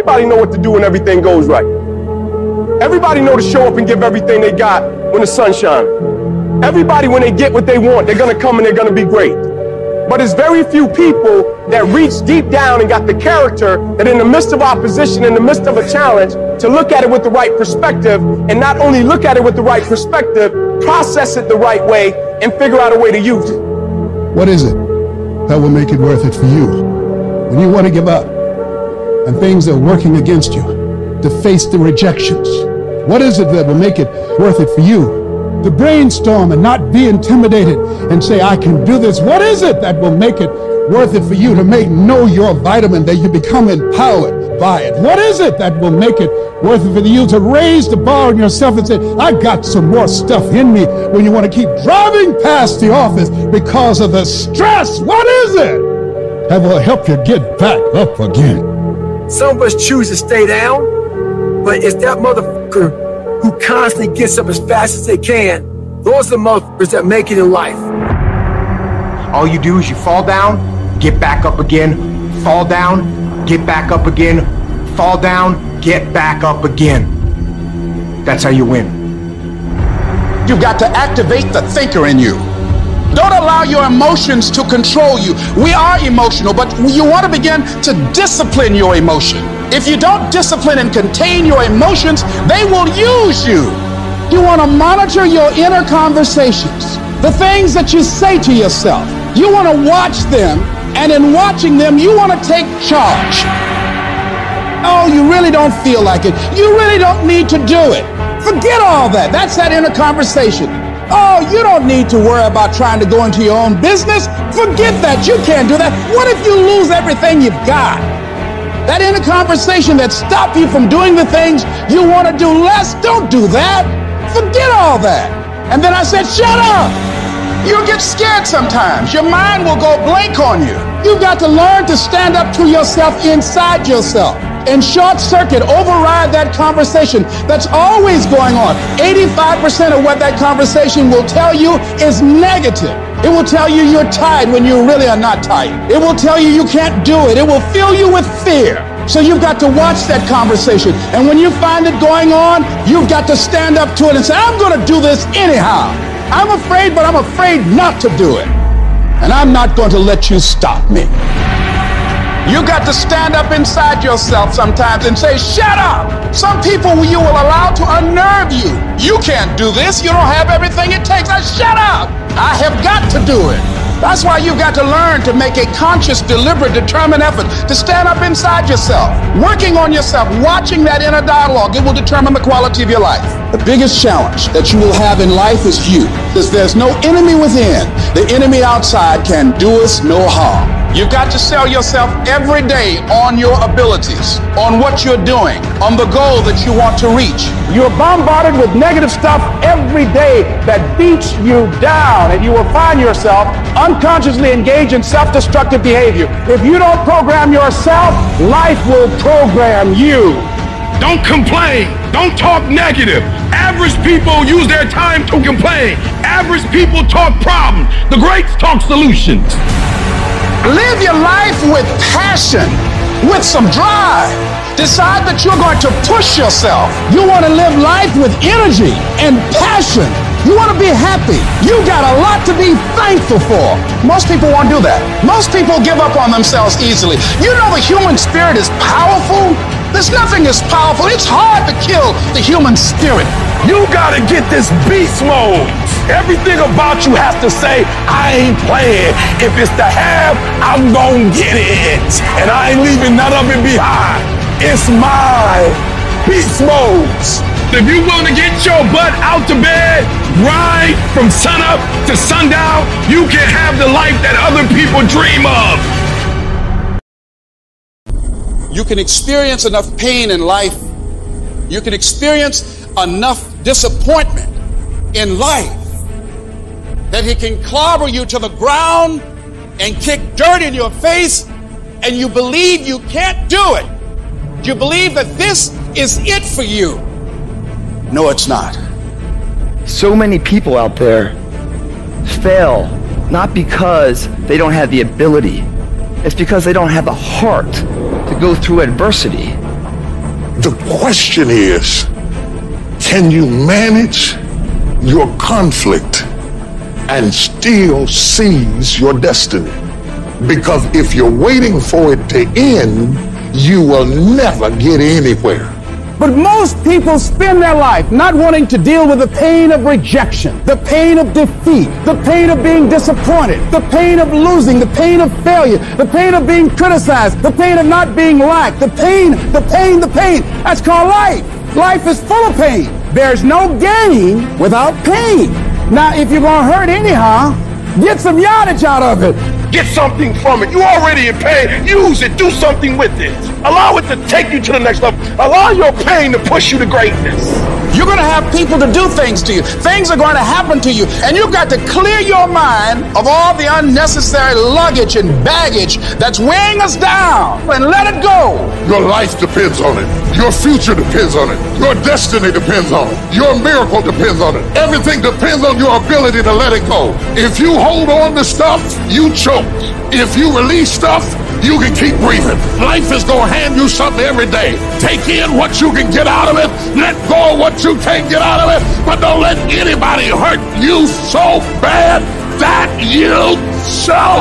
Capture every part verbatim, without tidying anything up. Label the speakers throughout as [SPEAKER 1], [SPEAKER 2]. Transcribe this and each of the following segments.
[SPEAKER 1] everybody know what to do when everything goes right. Everybody know to show up and give everything they got when the sun shines. Everybody, when they get what they want, they're gonna come and they're gonna be great. But there's very few people that reach deep down and got the character that in the midst of opposition, in the midst of a challenge, to look at it with the right perspective, and not only look at it with the right perspective, process it the right way and figure out a way to use it.
[SPEAKER 2] What is it that will make it worth it for you? When you want to give up and things are working against you, to face the rejections, what is it that will make it worth it for you? To brainstorm and not be intimidated and say, I can do this. What is it that will make it worth it for you to make know your vitamin, that you become empowered by it? What is it that will make it worth it for you to raise the bar on yourself and say, I got some more stuff in me, when you want to keep driving past the office because of the stress? What is it that will help you get back up again?
[SPEAKER 3] Some of us choose to stay down, but it's that motherfucker who constantly gets up as fast as they can. Those are the motherfuckers that make it in life.
[SPEAKER 4] All you do is you fall down, get back up again, fall down, get back up again, fall down, get back up again. That's how you win.
[SPEAKER 5] You've got to activate the thinker in you. Don't allow your emotions to control you. We are emotional, but you want to begin to discipline your emotion. If you don't discipline and contain your emotions, they will use you. You want to monitor your inner conversations, the things that you say to yourself. You want to watch them, and in watching them, you want to take charge. Oh, you really don't feel like it. You really don't need to do it. Forget all that. That's that inner conversation. Oh, you don't need to worry about trying to go into your own business. Forget that. You can't do that. What if you lose everything you've got? That inner conversation that stopped you from doing the things you want to do less, don't do that. Forget all that. And then I said, shut up. You'll get scared sometimes. Your mind will go blank on you. You've got to learn to stand up to yourself inside yourself and short circuit, override that conversation that's always going on. eighty-five percent of what that conversation will tell you is negative. It will tell you you're tired when you really are not tired. It will tell you you can't do it. It will fill you with fear. So you've got to watch that conversation. And when you find it going on, you've got to stand up to it and say, I'm going to do this anyhow. I'm afraid, but I'm afraid not to do it. And I'm not going to let you stop me. You got to stand up inside yourself sometimes and say, shut up. Some people you will allow to unnerve you. You can't do this. You don't have everything it takes. I shut up. I have got to do it. That's why you've got to learn to make a conscious, deliberate, determined effort to stand up inside yourself, working on yourself, watching that inner dialogue. It will determine the quality of your life. The biggest challenge that you will have in life is you, because there's no enemy within. The enemy outside can do us no harm. You've got to sell yourself every day on your abilities, on what you're doing, on the goal that you want to reach.
[SPEAKER 6] You're bombarded with negative stuff every day that beats you down, and you will find yourself unconsciously engaged in self-destructive behavior. If you don't program yourself, life will program you.
[SPEAKER 7] Don't complain. Don't talk negative. Average people use their time to complain. Average people talk problems. The greats talk solutions.
[SPEAKER 5] Live your life with passion, with some drive. Decide that you're going to push yourself. You want to live life with energy and passion. You want to be happy. You got a lot to be thankful for. Most people won't do that. Most people give up on themselves easily. You know the human spirit is powerful. There's nothing as powerful. It's hard to kill the human spirit.
[SPEAKER 7] You gotta get this beast mode. Everything about you has to say, I ain't playing. If it's to have, I'm gonna get it. And I ain't leaving none of it behind. It's mine. Beast mode. If you want to get your butt out to bed, grind from sunup to sundown, you can have the life that other people dream of.
[SPEAKER 5] You can experience enough pain in life. You can experience enough disappointment in life that he can clobber you to the ground and kick dirt in your face, and you believe you can't do it. You believe that this is it for you. No, it's not.
[SPEAKER 8] So many people out there fail not because they don't have the ability. It's because they don't have the heart to go through adversity.
[SPEAKER 7] The question is, can you manage your conflict and still seize your destiny? Because if you're waiting for it to end, you will never get anywhere.
[SPEAKER 6] But most people spend their life not wanting to deal with the pain of rejection, the pain of defeat, the pain of being disappointed, the pain of losing, the pain of failure, the pain of being criticized, the pain of not being liked, the pain, the pain, the pain. That's called life. Life is full of pain. There's no gain without pain. Now, if you're going to hurt anyhow, get some yardage out of it.
[SPEAKER 7] Get something from it. You're already in pain. Use it. Do something with it. Allow it to take you to the next level. Allow your pain to push you to greatness.
[SPEAKER 5] You're going to have people to do things to you. Things are going to happen to you. And you've got to clear your mind of all the unnecessary luggage and baggage that's weighing us down and let it go.
[SPEAKER 7] Your life depends on it. Your future depends on it. Your destiny depends on it. Your miracle depends on it. Everything depends on your ability to let it go. If you hold on to stuff, you choke. If you release stuff, you can keep breathing. Life is going to hand you something every day. Take in what you can get out of it. Let go of what you can't get out of it. But don't let anybody hurt you so bad that you choke.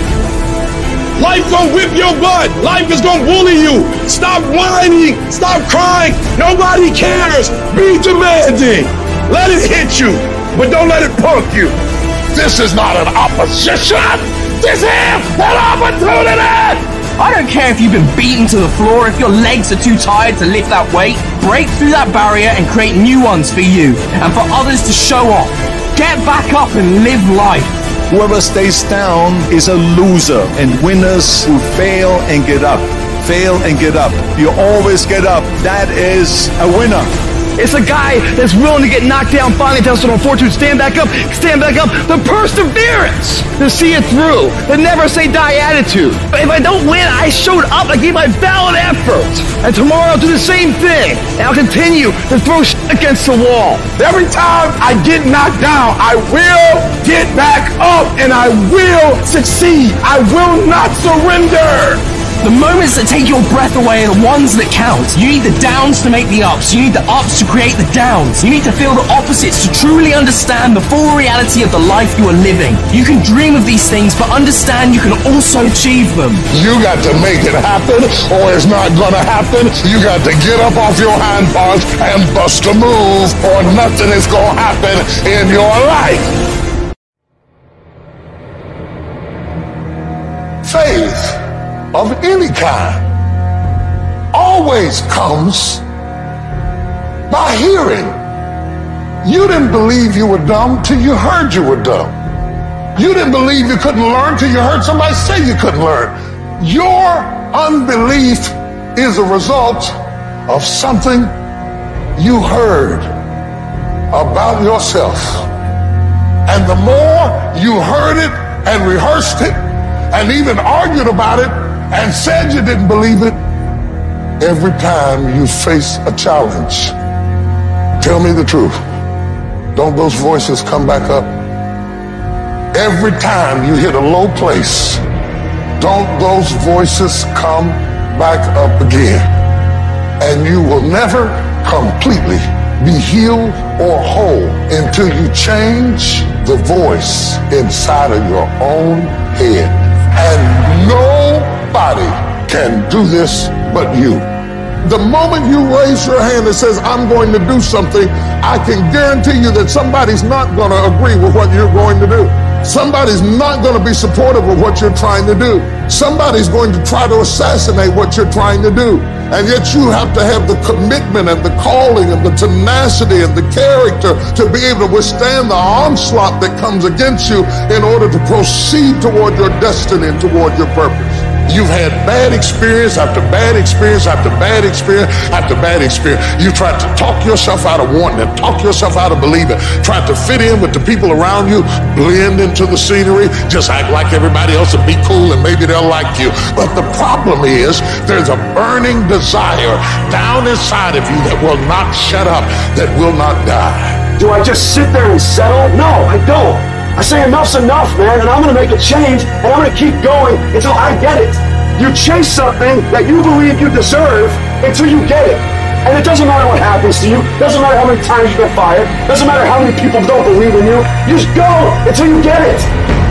[SPEAKER 1] Life gonna whip your butt. Life is gonna bully you. Stop whining. Stop crying. Nobody cares. Be demanding. Let it hit you, but don't let it punk you.
[SPEAKER 7] This is not an opposition. This is an opportunity.
[SPEAKER 9] I don't care if you've been beaten to the floor, if your legs are too tired to lift that weight. Break through that barrier and create new ones for you and for others to show off. Get back up and live life.
[SPEAKER 10] Whoever stays down is a loser, and winners who fail and get up. Fail and get up. You always get up. That is a winner.
[SPEAKER 8] It's a guy that's willing to get knocked down, finally tells someone fortune, stand back up, stand back up. The perseverance to see it through. The never say die attitude. But if I don't win, I showed up. I gave my valid effort. And tomorrow I'll do the same thing. And I'll continue to throw shit against the wall.
[SPEAKER 1] Every time I get knocked down, I will get back up and I will succeed. I will not surrender.
[SPEAKER 9] The moments that take your breath away are the ones that count. You need the downs to make the ups. You need the ups to create the downs. You need to feel the opposites to truly understand the full reality of the life you are living. You can dream of these things, but understand you can also achieve them.
[SPEAKER 7] You got to make it happen, or it's not gonna happen. You got to get up off your hind parts and bust a move, or nothing is gonna happen in your life. Faith of any kind always comes by hearing. You didn't believe you were dumb till you heard you were dumb. You didn't believe you couldn't learn till you heard somebody say you couldn't learn. Your unbelief is a result of something you heard about yourself. And the more you heard it and rehearsed it and even argued about it and said you didn't believe it, every time you face a challenge, tell me the truth, don't those voices come back up? Every time you hit a low place, don't those voices come back up again? And you will never completely be healed or whole until you change the voice inside of your own head. And nobody can do this but you. The moment you raise your hand and says, I'm going to do something, I can guarantee you that somebody's not going to agree with what you're going to do. Somebody's not going to be supportive of what you're trying to do. Somebody's going to try to assassinate what you're trying to do. And yet you have to have the commitment and the calling and the tenacity and the character to be able to withstand the onslaught that comes against you in order to proceed toward your destiny and toward your purpose. You've had bad experience after bad experience after bad experience after bad experience. You tried to talk yourself out of wanting it, talk yourself out of believing, tried to fit in with the people around you, blend into the scenery, just act like everybody else and be cool and maybe they'll like you. But the problem is there's a burning desire down inside of you that will not shut up, that will not die.
[SPEAKER 3] Do I just sit there and settle? No, I don't. I say enough's enough, man, and I'm going to make a change, and I'm going to keep going until I get it. You chase something that you believe you deserve until you get it.
[SPEAKER 6] And it doesn't matter what happens to you. Doesn't matter how many times you get fired. Doesn't matter how many people don't believe in you. You just go until you get it.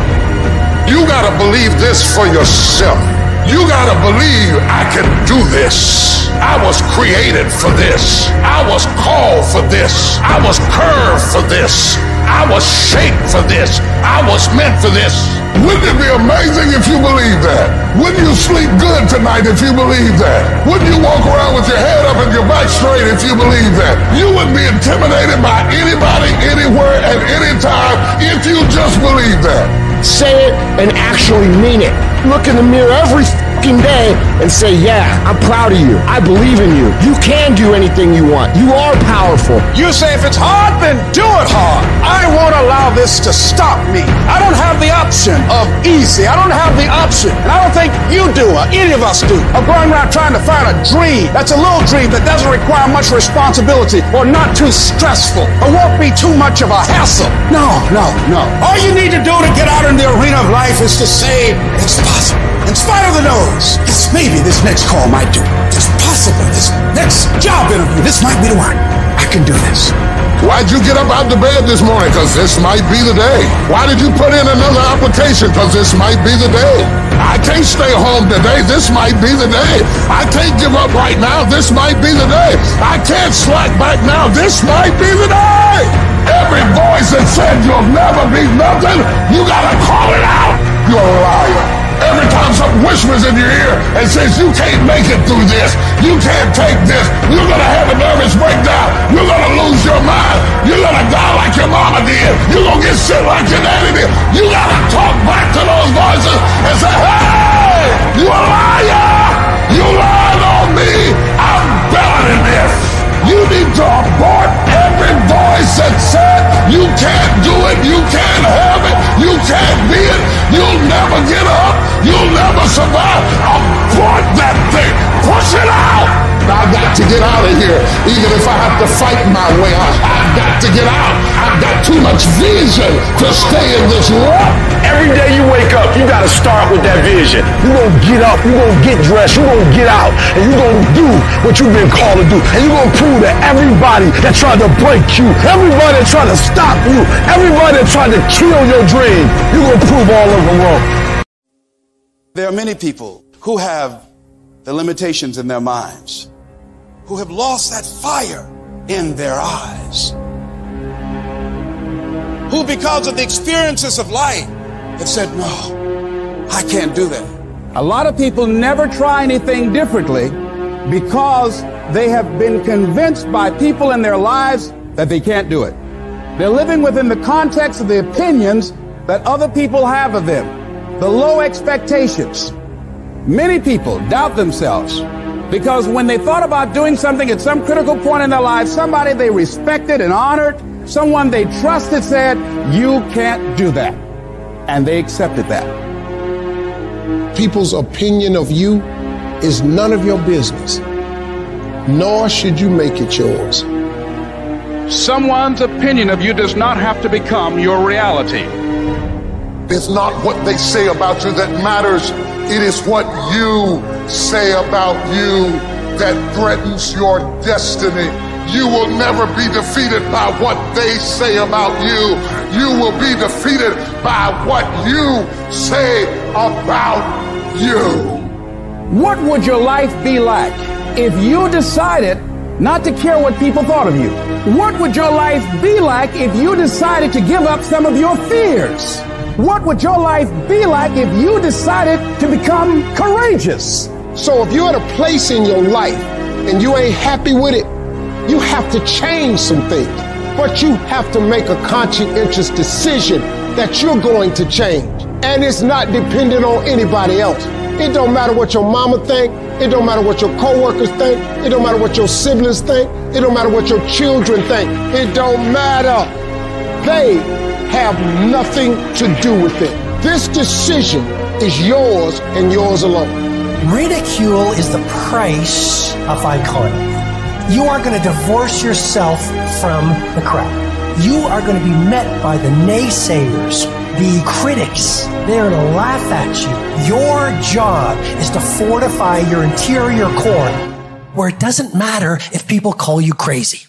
[SPEAKER 7] You gotta believe this for yourself. You gotta believe I can do this. I was created for this. I was called for this. I was curved for this. I was shaped for this. I was meant for this. Wouldn't it be amazing if you believe that? Wouldn't you sleep good tonight if you believe that? Wouldn't you walk around with your head up and your back straight if you believe that? You wouldn't be intimidated by anybody, anywhere, at any time if you just believe that.
[SPEAKER 11] Say it and actually mean it. Look in the mirror every fucking day and say, yeah, I'm proud of you. I believe in you. You can do anything you want. You are powerful.
[SPEAKER 5] You say if it's hard, then do it hard. I won't allow this to stop me. I don't have the option of easy. I don't have the option. And I don't think you do or any of us do of going around trying to find a dream that's a little dream that doesn't require much responsibility or not too stressful or won't be too much of a hassle. No, no, no. All you need to do to get out in the arena of life is to say, it's possible. In spite of the noise, yes, maybe this next call might do. It's possible. This next job interview, this might be the one. I can do this.
[SPEAKER 7] Why'd you get up out of bed this morning? Because this might be the day. Why did you put in another application? Because this might be the day. I can't stay home today. This might be the day. I can't give up right now. This might be the day. I can't slack back now. This might be the day. Every voice that said you'll never be nothing, you gotta call it out. You're a liar. Every time something whispers in your ear and says you can't make it through this, you can't take this, you're gonna have a nervous breakdown, you're gonna lose your mind, you're gonna die like your mama did, you're gonna get sick like your daddy did. You gotta talk back to those voices and say, hey, you a liar! You lied on me! I'm better than this! You need to abort every voice that said you can't do it, you can't have it, you can't be it, you'll never get up, you'll never survive. Abort that thing, push it out. I've got to get out of here, even if I have to fight my way out. I've got to get out. I've got too much vision to stay in this rut.
[SPEAKER 6] Every day you wake up, you got to start with that vision. You're going to get up, you're going to get dressed, you're going to get out, and you're going to do what you've been called to do. And you're going to prove to everybody that tried to break you, everybody that tried to stop you, everybody that tried to kill your dream, you're going to prove all of them wrong.
[SPEAKER 5] There are many people who have the limitations in their minds, who have lost that fire in their eyes, who because of the experiences of life have said, no, I can't do that.
[SPEAKER 12] A lot of people never try anything differently because they have been convinced by people in their lives that they can't do it. They're living within the context of the opinions that other people have of them, the low expectations. Many people doubt themselves because when they thought about doing something at some critical point in their lives, somebody they respected and honored, someone they trusted said, you can't do that. And they accepted that.
[SPEAKER 13] People's opinion of you is none of your business, nor should you make it yours.
[SPEAKER 12] Someone's opinion of you does not have to become your reality.
[SPEAKER 7] It's not what they say about you that matters. It is what you say about you that threatens your destiny. You will never be defeated by what they say about you. You will be defeated by what you say about you.
[SPEAKER 12] What would your life be like if you decided not to care what people thought of you? What would your life be like if you decided to give up some of your fears? What would your life be like if you decided to become courageous?
[SPEAKER 13] So if you're at a place in your life and you ain't happy with it, you have to change some things. But you have to make a conscientious decision that you're going to change. And it's not dependent on anybody else. It don't matter what your mama think. It don't matter what your coworkers think. It don't matter what your siblings think. It don't matter what your children think. It don't matter. They have nothing to do with it. This decision is yours and yours alone.
[SPEAKER 14] Ridicule is the price of icon. You are going to divorce yourself from the crowd. You are going to be met by the naysayers, the critics. They're going to laugh at you. Your job is to fortify your interior core. where it doesn't matter if people call you crazy.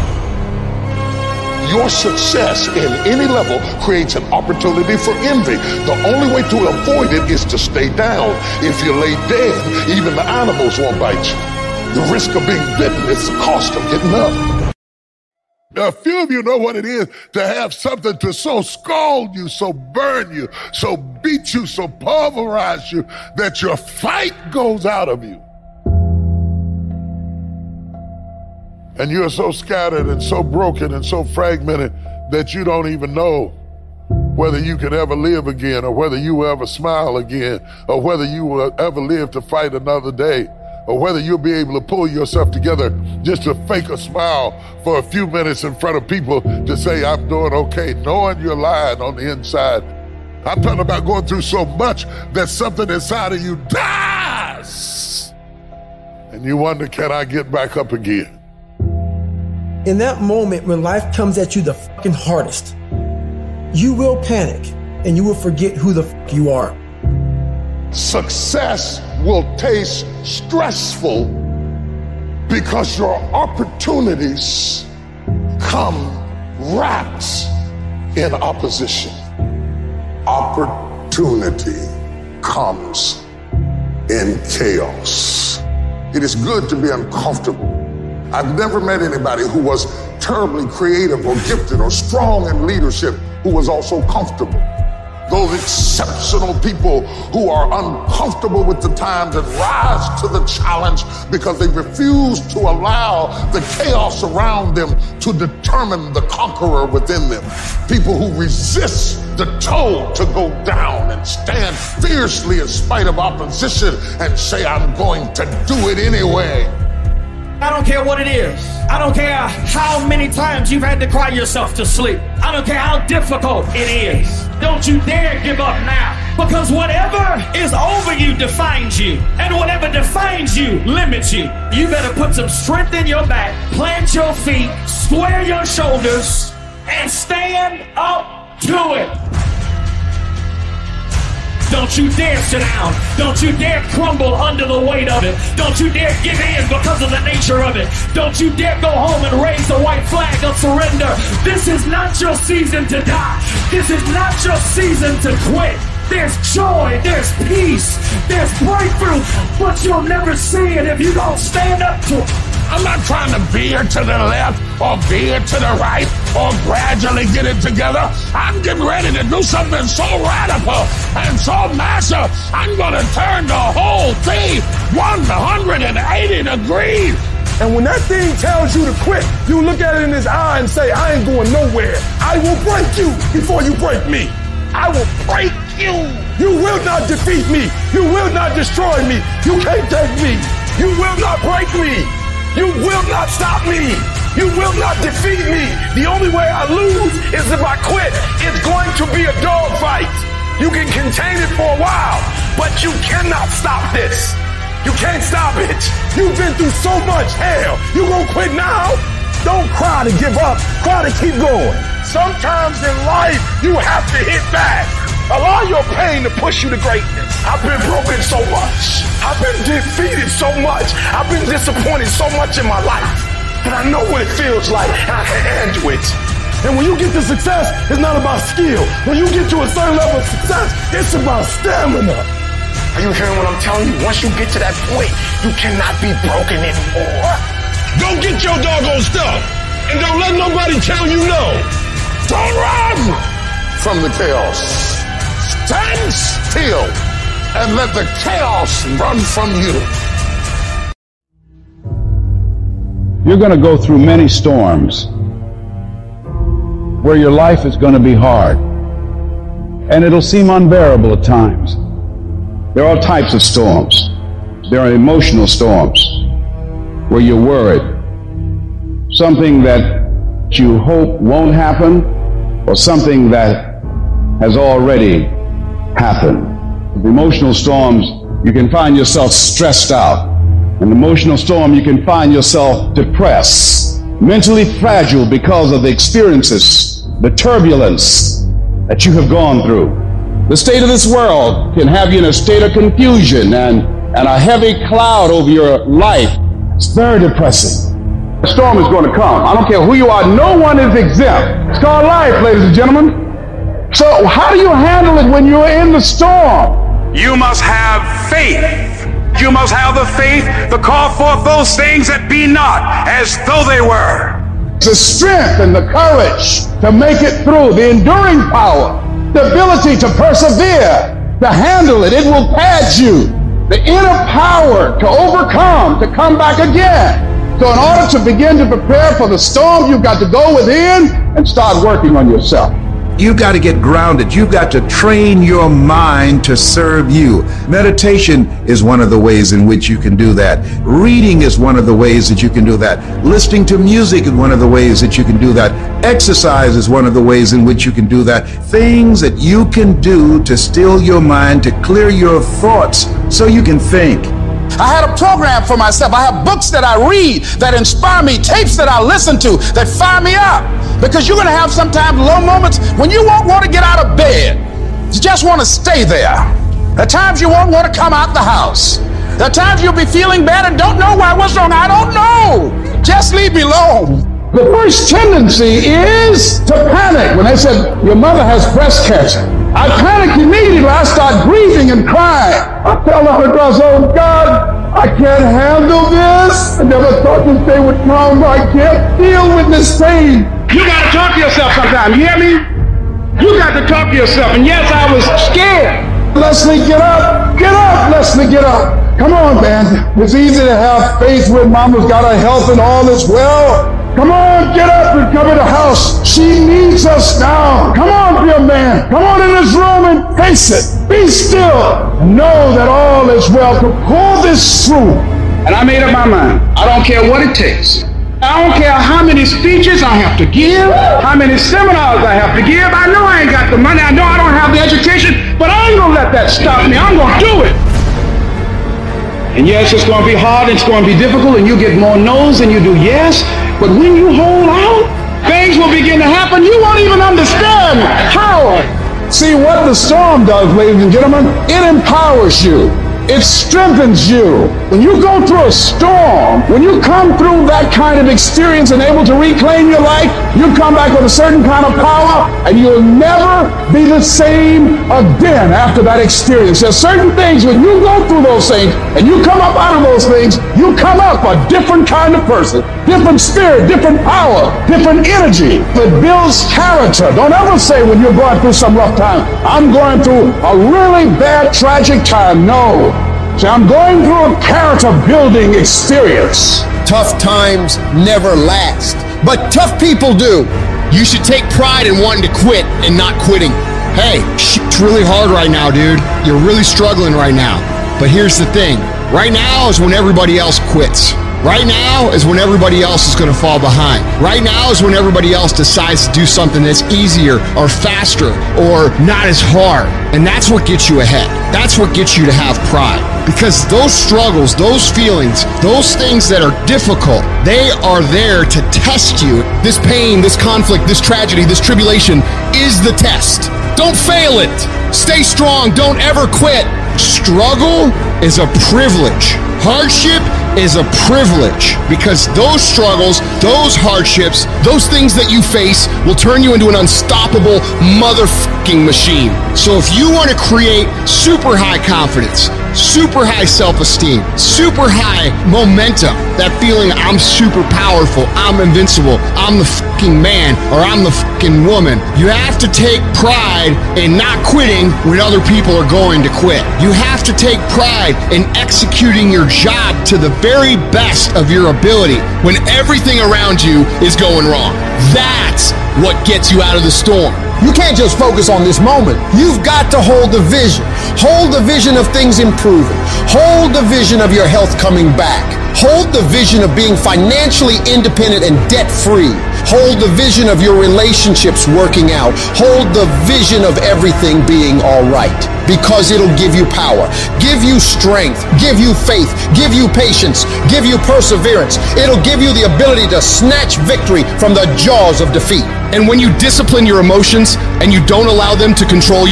[SPEAKER 15] Your success in any level creates an opportunity for envy. The only way to avoid it is to stay down. If you lay dead, even the animals won't bite you. The risk of being bitten is the cost of getting up. A few of you know what it is to have something to so scald you, so burn you, so beat you, so pulverize you that your fight goes out of you. And you're so scattered and so broken and so fragmented that you don't even know whether you could ever live again, or whether you will ever smile again, or whether you will ever live to fight another day, or whether you'll be able to pull yourself together just to fake a smile for a few minutes in front of people to say, I'm doing okay, knowing you're lying on the inside. I'm talking about going through so much that something inside of you dies. And you wonder, can I get back up again?
[SPEAKER 3] In that moment when life comes at you the fucking hardest, you will panic and you will forget who the fuck you are.
[SPEAKER 15] Success will taste stressful because your opportunities come wrapped in opposition. Opportunity comes in chaos. It is good to be uncomfortable. I've never met anybody who was terribly creative or gifted or strong in leadership who was also comfortable. Those exceptional people who are uncomfortable with the times and rise to the challenge because they refuse to allow the chaos around them to determine the conqueror within them. People who resist the toll to go down and stand fiercely in spite of opposition and say, I'm going to do it anyway.
[SPEAKER 16] I don't care what it is. I don't care how many times you've had to cry yourself to sleep. I don't care how difficult it is. Don't you dare give up now. Because whatever is over you defines you. And whatever defines you limits you. You better put some strength in your back, plant your feet, square your shoulders, and stand up to it. Don't you dare sit down. Don't you dare crumble under the weight of it. Don't you dare give in because of the nature of it. Don't you dare go home and raise the white flag of surrender. This is not your season to die. This is not your season to quit. There's joy, there's peace, there's breakthrough, but you'll never see it if you don't stand up to it.
[SPEAKER 7] I'm not trying to veer to the left or veer to the right or gradually get it together. I'm getting ready to do something so radical and so massive, I'm going to turn the whole thing one hundred eighty degrees.
[SPEAKER 1] And when that thing tells you to quit, you look at it in his eye and say, I ain't going nowhere. I will break you before you break me. I will break you. You will not defeat me. You will not destroy me. You can't take me. You will not break me. You will not stop me. You will not defeat me. The only way I lose is if I quit. It's going to be a dogfight. You can contain it for a while, but you cannot stop this. You can't stop it. You've been through so much hell. You gonna quit now? Don't cry to give up. Cry to keep going. Sometimes in life, you have to hit back. Allow your pain to push you to greatness. I've been broken so much. I've been defeated so much. I've been disappointed so much in my life that I know what it feels like and I can handle it. And when you get to success, it's not about skill. When you get to a certain level of success, it's about stamina. Are you hearing what I'm telling you? Once you get to that point, you cannot be broken anymore.
[SPEAKER 7] Go get your doggone stuff and don't let nobody tell you no.
[SPEAKER 15] Don't run from the chaos. Stand still and let the chaos run from you.
[SPEAKER 2] You're going to go through many storms where your life is going to be hard and it'll seem unbearable at times. There are types of storms. There are emotional storms where you're worried. Something that you hope won't happen or something that has already happened. With emotional storms, you can find yourself stressed out. In an emotional storm, you can find yourself depressed, mentally fragile because of the experiences, the turbulence that you have gone through. The state of this world can have you in a state of confusion and, and a heavy cloud over your life
[SPEAKER 12] It's very depressing. The storm is going to come. I don't care who you are. No one is exempt. It's called life, ladies and gentlemen. So how do you handle it when you're in the storm?
[SPEAKER 5] You must have faith. You must have the faith to call forth those things that be not as though they were.
[SPEAKER 12] The strength and the courage to make it through, the enduring power, the ability to persevere, to handle it. It will pad you. The inner power to overcome, to come back again. So in order to begin to prepare for the storm, you've got to go within and start working on yourself.
[SPEAKER 17] You've got to get grounded. You've got to train your mind to serve you. Meditation is one of the ways in which you can do that. Reading is one of the ways that you can do that. Listening to music is one of the ways that you can do that. Exercise is one of the ways in which you can do that. Things that you can do to still your mind, to clear your thoughts so you can think.
[SPEAKER 5] I had a program for myself. I have books that I read that inspire me, tapes that I listen to that fire me up. Because you're going to have sometimes low moments when you won't want to get out of bed. You just want to stay there. At times you won't want to come out the house. At times you'll be feeling bad and don't know why. What's wrong? I don't know. Just leave me alone.
[SPEAKER 12] The first tendency is to panic. When they said, your mother has breast cancer, I panicked immediately. I start grieving and crying. I tell the Holy Ghost, oh God, I can't handle this. I never thought this day would come. I can't deal with this pain.
[SPEAKER 6] You got to talk to yourself sometimes. You hear me? You got to talk to yourself. And yes, I was scared.
[SPEAKER 12] Leslie, get up. Get up, Leslie, get up. Come on, man. It's easy to have faith when mama's got her health and all is well. Come on, get up and come in the house. She needs us now. Come on, dear man. Come on in this room and face it. Be still. And know that all is well. To pull this through.
[SPEAKER 6] And I made up my mind. I don't care what it takes. I don't care how many speeches I have to give, how many seminars I have to give. I know I ain't got the money. I know I don't have the education, but I ain't going to let that stop me. I'm going to do it. And yes, it's going to be hard, it's going to be difficult, and you get more no's than you do yes. But when you hold out, things will begin to happen. You won't even understand how.
[SPEAKER 12] See, what the storm does, ladies and gentlemen, it empowers you. It strengthens you. When you go through a storm, when you come through that kind of experience and able to reclaim your life, you come back with a certain kind of power, and you'll never be the same again after that experience. There's certain things, when you go through those things and you come up out of those things, you come up a different kind of person, different spirit, different power, different energy. It builds character. Don't ever say when you're going through some rough time, I'm going through a really bad, tragic time. No. See, I'm going through a character building experience.
[SPEAKER 11] Tough times never last, but tough people do. You should take pride in wanting to quit and not quitting. Hey, it's really hard right now, dude. You're really struggling right now. But here's the thing. Right now is when everybody else quits. Right now is when everybody else is going to fall behind. Right now is when everybody else decides to do something that's easier or faster or not as hard. And that's what gets you ahead. That's what gets you to have pride. Because those struggles, those feelings, those things that are difficult, they are there to test you. This pain, this conflict, this tragedy, this tribulation is the test. Don't fail it. Stay strong. Don't ever quit. Struggle is a privilege. Hardship is a privilege, because those struggles, those hardships, those things that you face will turn you into an unstoppable motherfucking machine. So if you want to create super high confidence, super high self-esteem, super high momentum, that feeling I'm super powerful, I'm invincible, I'm the fucking man, or I'm the fucking woman, you have to take pride in not quitting when other people are going to quit. You have to take pride in executing your job to the very best of your ability when everything around you is going wrong. That's what gets you out of the storm. You can't just focus on this moment. You've got to hold the vision. Hold the vision of things improving. Hold the vision of your health coming back. Hold the vision of being financially independent and debt-free. Hold the vision of your relationships working out. Hold the vision of everything being all right, because it'll give you power, give you strength, give you faith, give you patience, give you perseverance. It'll give you the ability to snatch victory from the jaws of defeat. And when you discipline your emotions and you don't allow them to control you,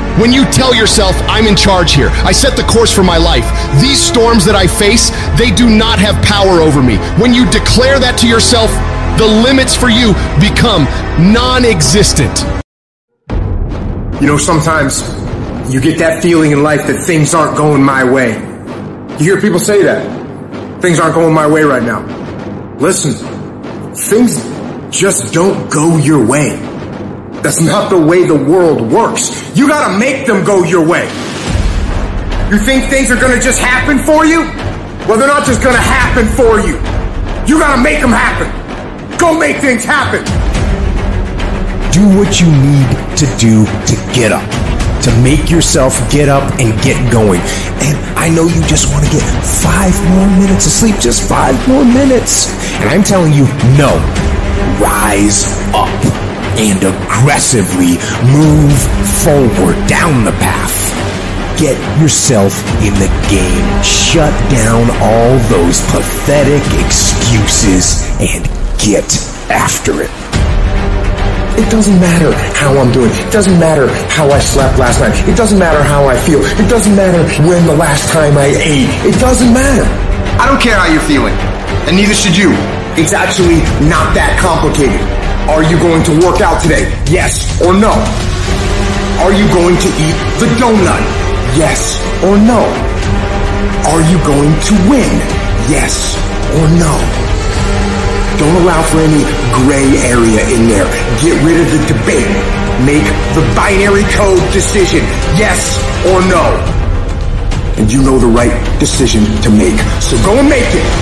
[SPEAKER 11] When you tell yourself, I'm in charge here, I set the course for my life, these storms that I face, they do not have power over me. When you declare that to yourself, the limits for you become non-existent.
[SPEAKER 4] You know, sometimes you get that feeling in life that things aren't going my way. You hear people say that. Things aren't going my way right now. Listen, things just don't go your way. That's not the way the world works. You gotta make them go your way. You think things are gonna just happen for you? Well, they're not just gonna happen for you. You gotta make them happen. Go make things happen.
[SPEAKER 18] Do what you need to do to get up. To make yourself get up and get going. And I know you just want to get five more minutes of sleep, just five more minutes. And I'm telling you, no. Rise up and aggressively move forward down the path. Get yourself in the game. Shut down all those pathetic excuses and get after it. It doesn't matter how I'm doing. It doesn't matter how I slept last night. It doesn't matter how I feel. It doesn't matter when the last time I ate. It doesn't matter.
[SPEAKER 4] I don't care how you're feeling, and neither should you. It's actually not that complicated. Are you going to work out today? Yes or no? Are you going to eat the donut? Yes or no? Are you going to win? Yes or no? Don't allow for any gray area in there. Get rid of the debate. Make the binary code decision, yes or no. And you know the right decision to make. So go and make it.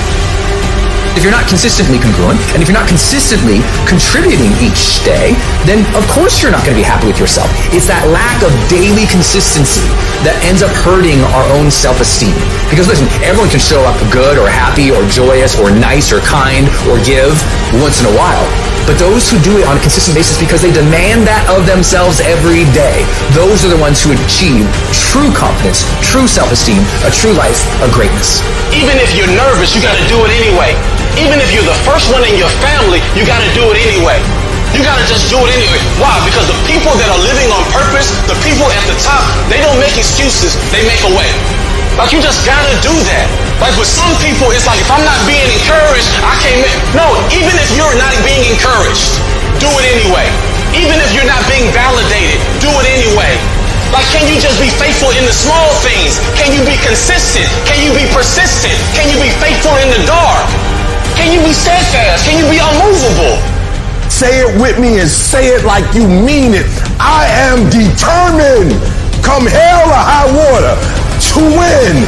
[SPEAKER 9] If you're not consistently congruent, and if you're not consistently contributing each day, then of course you're not going to be happy with yourself. It's that lack of daily consistency that ends up hurting our own self-esteem. Because listen, everyone can show up good or happy or joyous or nice or kind or give once in a while. But those who do it on a consistent basis because they demand that of themselves every day, those are the ones who achieve true confidence, true self-esteem, a true life of greatness.
[SPEAKER 19] Even if you're nervous, you got to do it anyway. Even if you're the first one in your family, you got to do it anyway. You got to just do it anyway. Why? Because the people that are living on purpose, the people at the top, they don't make excuses, they make a way. Like, you just got to do that. Like, with some people, it's like, if I'm not being encouraged, I can't make... No, even if you're not being encouraged, do it anyway. Even if you're not being validated, do it anyway. Like, can you just be faithful in the small things? Can you be consistent? Can you be persistent? Can you be faithful in the dark? Can you be steadfast? Can you be unmovable?
[SPEAKER 7] Say it with me and say it like you mean it. I am determined, come hell or high water, to win.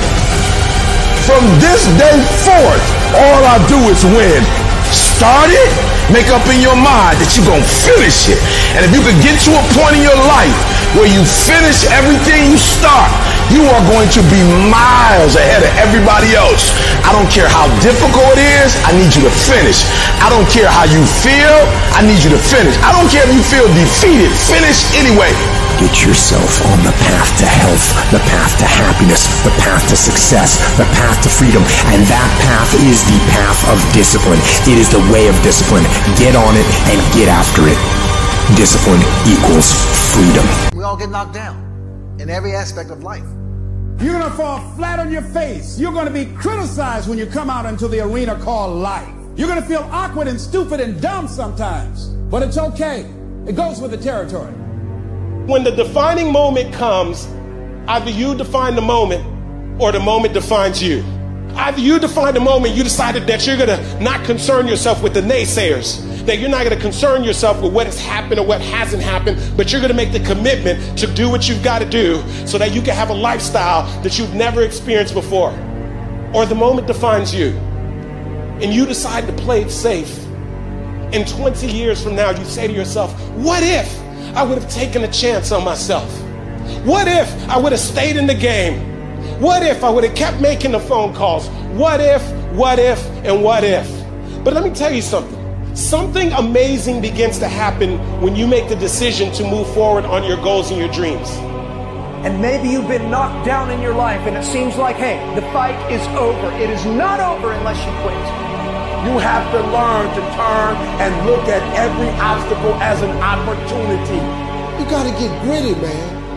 [SPEAKER 7] From this day forth, all I do is win. Start it, make up in your mind that you're going to finish it. And if you can get to a point in your life where you finish everything you start, you are going to be miles ahead of everybody else. I don't care how difficult it is, I need you to finish. I don't care how you feel, I need you to finish. I don't care if you feel defeated, finish anyway.
[SPEAKER 18] Get yourself on the path to health, the path to happiness, the path to success, the path to freedom. And that path is the path of discipline. It is the way of discipline. Get on it and get after it. Discipline equals freedom.
[SPEAKER 20] We all get knocked down in every aspect of life.
[SPEAKER 12] You're going to fall flat on your face. You're going to be criticized when you come out into the arena called life. You're going to feel awkward and stupid and dumb sometimes. But it's okay. It goes with the territory.
[SPEAKER 1] When the defining moment comes, either you define the moment or the moment defines you. Either you define the moment, you decided that you're going to not concern yourself with the naysayers, that you're not going to concern yourself with what has happened or what hasn't happened, but you're going to make the commitment to do what you've got to do so that you can have a lifestyle that you've never experienced before. Or the moment defines you, and you decide to play it safe. And twenty years from now, you say to yourself, what if I would have taken a chance on myself? What if I would have stayed in the game? What if I would have kept making the phone calls? What if, what if, and what if? But let me tell you something. Something amazing begins to happen when you make the decision to move forward on your goals and your dreams.
[SPEAKER 21] And maybe you've been knocked down in your life and it seems like, hey, the fight is over. It is not over unless you quit.
[SPEAKER 7] You have to learn to turn and look at every obstacle as an opportunity.
[SPEAKER 13] You gotta get gritty, man.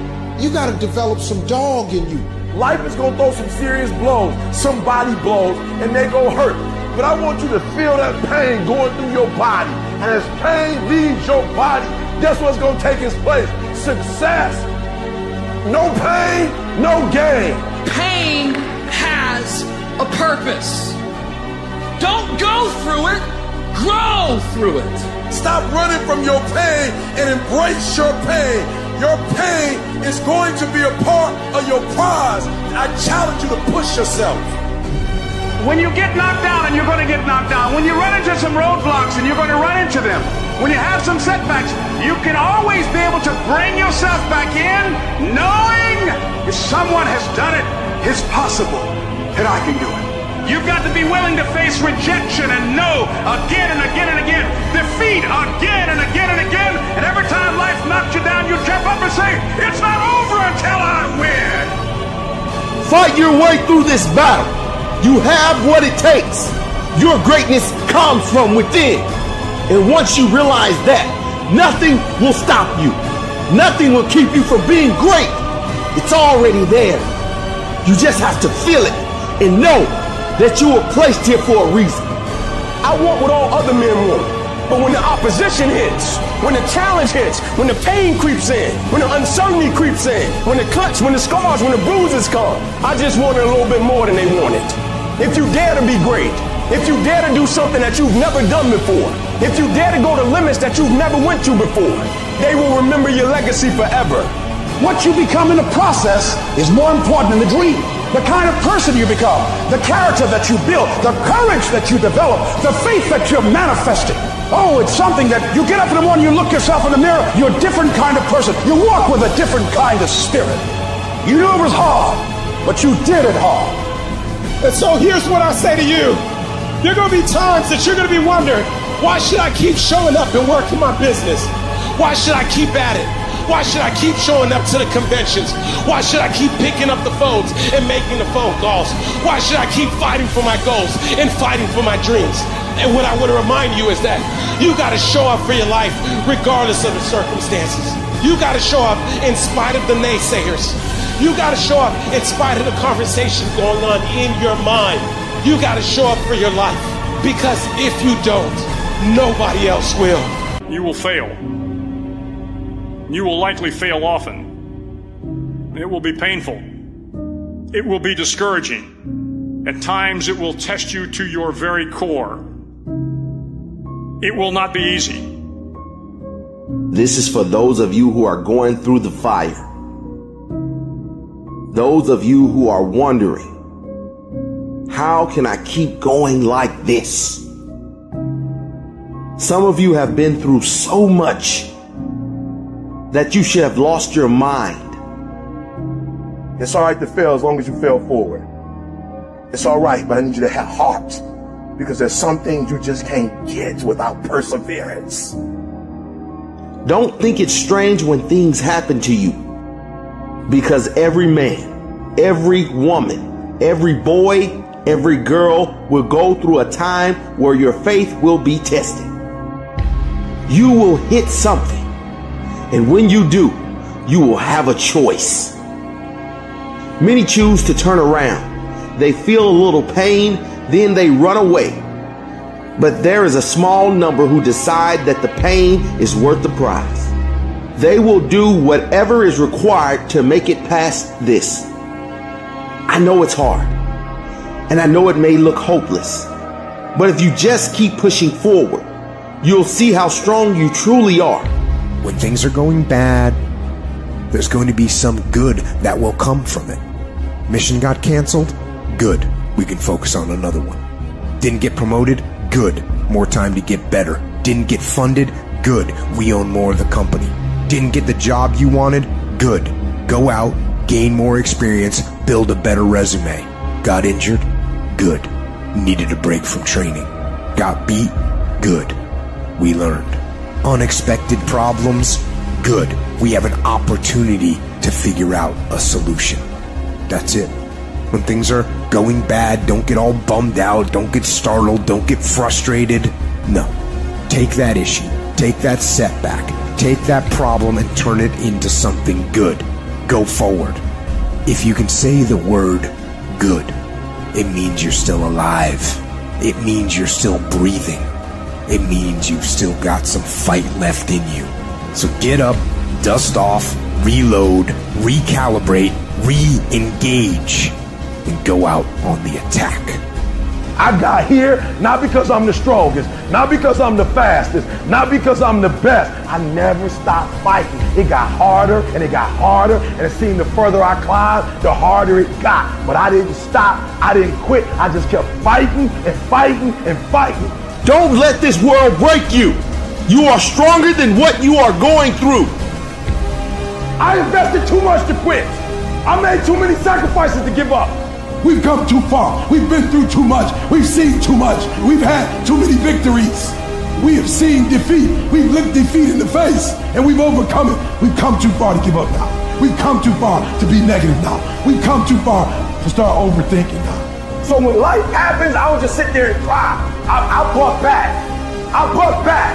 [SPEAKER 13] You got to develop some dog in you.
[SPEAKER 7] Life is going to throw some serious blows, some body blows, and they going to hurt. But I want you to feel that pain going through your body. And as pain leaves your body, guess what's going to take its place? Success. No pain, no gain.
[SPEAKER 16] Pain has a purpose. Don't go through it, grow through it.
[SPEAKER 7] Stop running from your pain and embrace your pain. Your pain is going to be a part of your prize. I challenge you to push yourself.
[SPEAKER 6] When you get knocked down, and you're going to get knocked down, when you run into some roadblocks, and you're going to run into them, when you have some setbacks, you can always be able to bring yourself back in, knowing if someone has done it, it's possible that I can do it. You've got to be willing to face rejection and no again and again and again, defeat again and again and again, and every time life knocks you down, you jump up and say, it's not over until I win.
[SPEAKER 7] Fight your way through this battle. You have what it takes. Your greatness comes from within. And once you realize that, nothing will stop you. Nothing will keep you from being great. It's already there. You just have to feel it and know that you were placed here for a reason. I want what all other men want. But when the opposition hits, when the challenge hits, when the pain creeps in, when the uncertainty creeps in, when the cuts, when the scars, when the bruises come, I just want it a little bit more than they wanted. If you dare to be great, if you dare to do something that you've never done before, if you dare to go to limits that you've never went to before, they will remember your legacy forever.
[SPEAKER 6] What you become in the process is more important than the dream. The kind of person you become, the character that you build, the courage that you develop, the faith that you're manifesting. Oh, it's something that you get up in the morning, you look yourself in the mirror, you're a different kind of person. You walk with a different kind of spirit. You knew it was hard, but you did it hard.
[SPEAKER 7] And so here's what I say to you. There are going to be times that you're going to be wondering, why should I keep showing up and working my business? Why should I keep at it? Why should I keep showing up to the conventions? Why should I keep picking up the phones and making the phone calls? Why should I keep fighting for my goals and fighting for my dreams? And what I want to remind you is that you got to show up for your life regardless of the circumstances. You got to show up in spite of the naysayers. You got to show up in spite of the conversation going on in your mind. You got to show up for your life, because if you don't, nobody else will.
[SPEAKER 10] You will fail. You will likely fail often. It will be painful. It will be discouraging. At times it will test you to your very core. It will not be easy.
[SPEAKER 22] This is for those of you who are going through the fire. Those of you who are wondering, how can I keep going like this? Some of you have been through so much that you should have lost your mind.
[SPEAKER 7] It's all right to fail as long as you fail forward. It's all right, but I need you to have heart, because there's some things you just can't get without perseverance.
[SPEAKER 22] Don't think it's strange when things happen to you, because every man, every woman, every boy, every girl will go through a time where your faith will be tested. You will hit something. And when you do, you will have a choice. Many choose to turn around. They feel a little pain, then they run away. But there is a small number who decide that the pain is worth the prize. They will do whatever is required to make it past this. I know it's hard, and I know it may look hopeless. But if you just keep pushing forward, you'll see how strong you truly are.
[SPEAKER 18] When things are going bad, there's going to be some good that will come from it. Mission got canceled? Good. We can focus on another one. Didn't get promoted? Good. More time to get better. Didn't get funded? Good. We own more of the company. Didn't get the job you wanted? Good. Go out, gain more experience, build a better resume. Got injured? Good. Needed a break from training. Got beat? Good. We learned. Unexpected problems? Good. We have an opportunity to figure out a solution. That's it. When things are going bad, don't get all bummed out, don't get startled, don't get frustrated. No. Take that issue, take that setback, take that problem and turn it into something good. go forward. If you can say the word good, it means you're still alive. It means you're still breathing. It means you've still got some fight left in you. So get up, dust off, reload, recalibrate, re-engage, and go out on the attack.
[SPEAKER 7] I got here not because I'm the strongest, not because I'm the fastest, not because I'm the best. I never stopped fighting. It got harder and it got harder, and it seemed the further I climbed, the harder it got. But I didn't stop. I didn't quit. I just kept fighting and fighting and fighting.
[SPEAKER 5] Don't let this world break you. You are stronger than what you are going through.
[SPEAKER 7] I invested too much to quit. I made too many sacrifices to give up.
[SPEAKER 2] We've come too far. We've been through too much. We've seen too much. We've had too many victories. We have seen defeat. We've looked defeat in the face, and we've overcome it. We've come too far to give up now. We've come too far to be negative now. We've come too far to start overthinking now.
[SPEAKER 7] So when life happens, I don't just sit there and cry. I, I buck back. I buck back.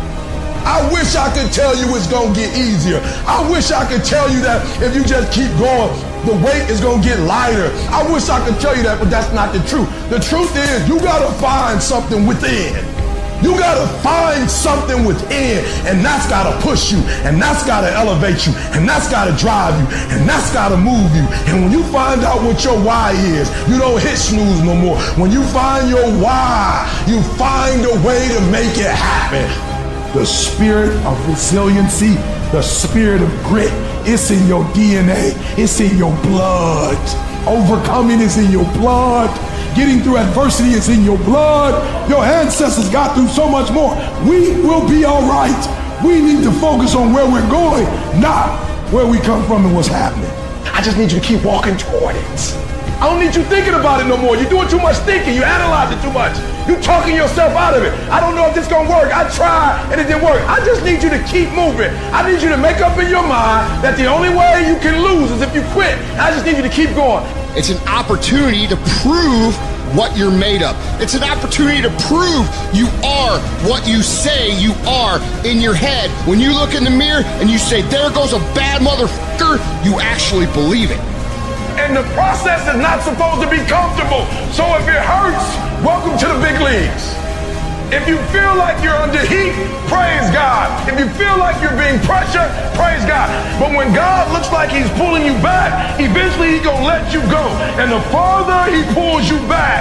[SPEAKER 2] I wish I could tell you it's gonna get easier. I wish I could tell you that if you just keep going, the weight is gonna get lighter. I wish I could tell you that, but that's not the truth. The truth is, you gotta find something within. You gotta find something within, and that's gotta push you, and that's gotta elevate you, and that's gotta drive you, and that's gotta move you. And when you find out what your why is, you don't hit snooze no more. When you find your why, you find a way to make it happen. The spirit of resiliency, the spirit of grit, it's in your D N A, it's in your blood. Overcoming is in your blood. Getting through adversity is in your blood. Your ancestors got through so much more. We will be all right. We need to focus on where we're going, not where we come from and what's happening.
[SPEAKER 7] I just need you to keep walking toward it. I don't need you thinking about it no more. You're doing too much thinking. You analyze it too much. You talking yourself out of it. I don't know if this gonna work. I tried and it didn't work. I just need you to keep moving. I need you to make up in your mind that the only way you can lose is if you quit. I just need you to keep going.
[SPEAKER 11] It's an opportunity to prove what you're made of. It's an opportunity to prove you are what you say you are in your head. When you look in the mirror and you say, there goes a bad motherfucker, you actually believe it.
[SPEAKER 7] And the process is not supposed to be comfortable. So if it hurts, welcome to the big leagues. If you feel like you're under heat, praise God. If you feel like you're being pressured, praise God. But when God looks like he's pulling you back, eventually he's gonna let you go. And the farther he pulls you back,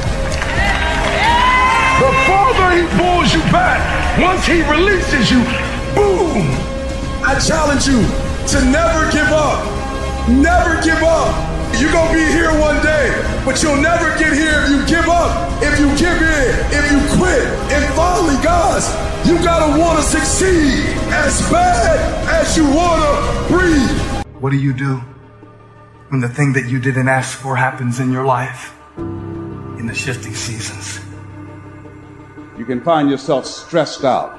[SPEAKER 7] the farther he pulls you back, once he releases you, boom.
[SPEAKER 2] I challenge you to never give up. Never give up. You're going to be here one day, but you'll never get here if you give up, if you give in, if you quit. And finally, guys, you got to want to succeed as bad as you want to breathe.
[SPEAKER 8] What do you do when the thing that you didn't ask for happens in your life in the shifting seasons?
[SPEAKER 12] You can find yourself stressed out.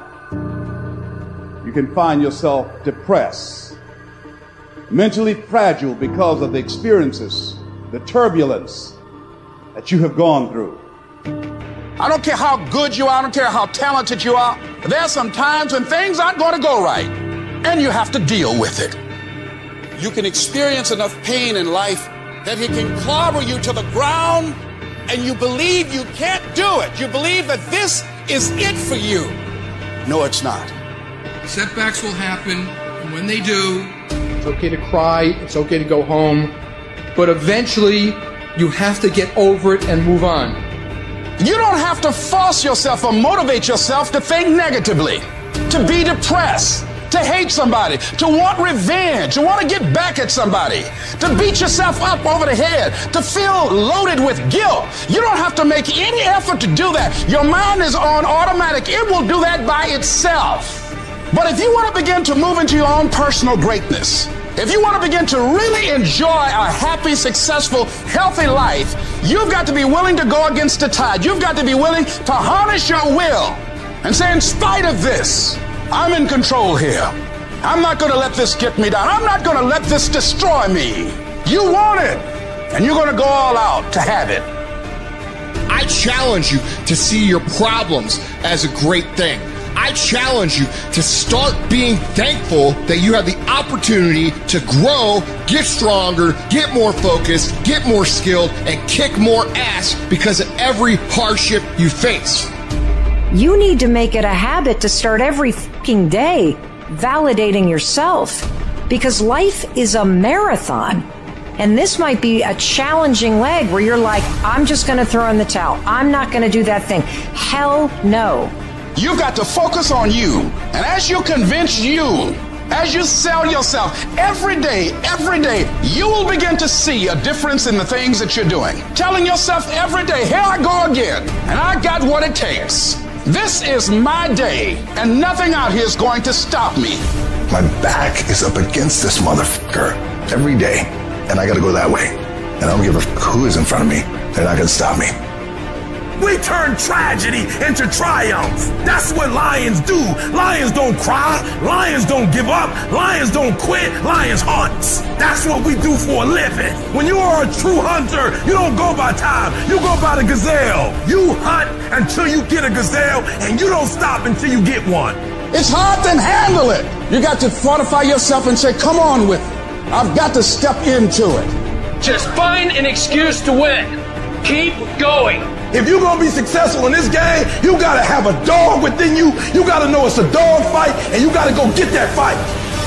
[SPEAKER 12] You can find yourself depressed. Mentally fragile because of the experiences, the turbulence that you have gone through.
[SPEAKER 5] I don't care how good you are, I don't care how talented you are. There are some times when things aren't going to go right, and you have to deal with it. You can experience enough pain in life that it can clobber you to the ground, and you believe you can't do it. You believe that this is it for you. No, it's not.
[SPEAKER 14] Setbacks will happen, and when they do, it's okay to cry, it's okay to go home, but eventually you have to get over it and move on.
[SPEAKER 5] You don't have to force yourself or motivate yourself to think negatively, to be depressed, to hate somebody, to want revenge, to want to get back at somebody, to beat yourself up over the head, to feel loaded with guilt. You don't have to make any effort to do that. Your mind is on automatic. It will do that by itself. But if you want to begin to move into your own personal greatness, if you want to begin to really enjoy a happy, successful, healthy life, you've got to be willing to go against the tide. You've got to be willing to harness your will and say, in spite of this, I'm in control here. I'm not going to let this get me down. I'm not going to let this destroy me. You want it, and you're going to go all out to have it.
[SPEAKER 11] I challenge you to see your problems as a great thing. I challenge you to start being thankful that you have the opportunity to grow, get stronger, get more focused, get more skilled, and kick more ass because of every hardship you face.
[SPEAKER 3] You need to make it a habit to start every fucking day validating yourself, because life is a marathon. And this might be a challenging leg where you're like, I'm just going to throw in the towel. I'm not going to do that thing. Hell no.
[SPEAKER 5] You've got to focus on you. And as you convince you, as you sell yourself every day, every day, you will begin to see a difference in the things that you're doing. Telling yourself every day, here I go again, and I got what it takes. This is my day, and nothing out here is going to stop me.
[SPEAKER 7] My back is up against this motherfucker every day, and I gotta go that way. And I don't give a f- who is in front of me. They're not gonna stop me.
[SPEAKER 15] We turn tragedy into triumph. That's what lions do. Lions don't cry. Lions don't give up. Lions don't quit. Lions hunt. That's what we do for a living. When you are a true hunter, you don't go by time. You go by the gazelle. You hunt until you get a gazelle, and you don't stop until you get one.
[SPEAKER 12] It's hard to handle it. You got to fortify yourself and say, come on with it. I've got to step into it.
[SPEAKER 16] Just find an excuse to win. Keep going.
[SPEAKER 15] If you're gonna be successful in this game, you gotta have a dog within you. You gotta know it's a dog fight, and you gotta go get that fight.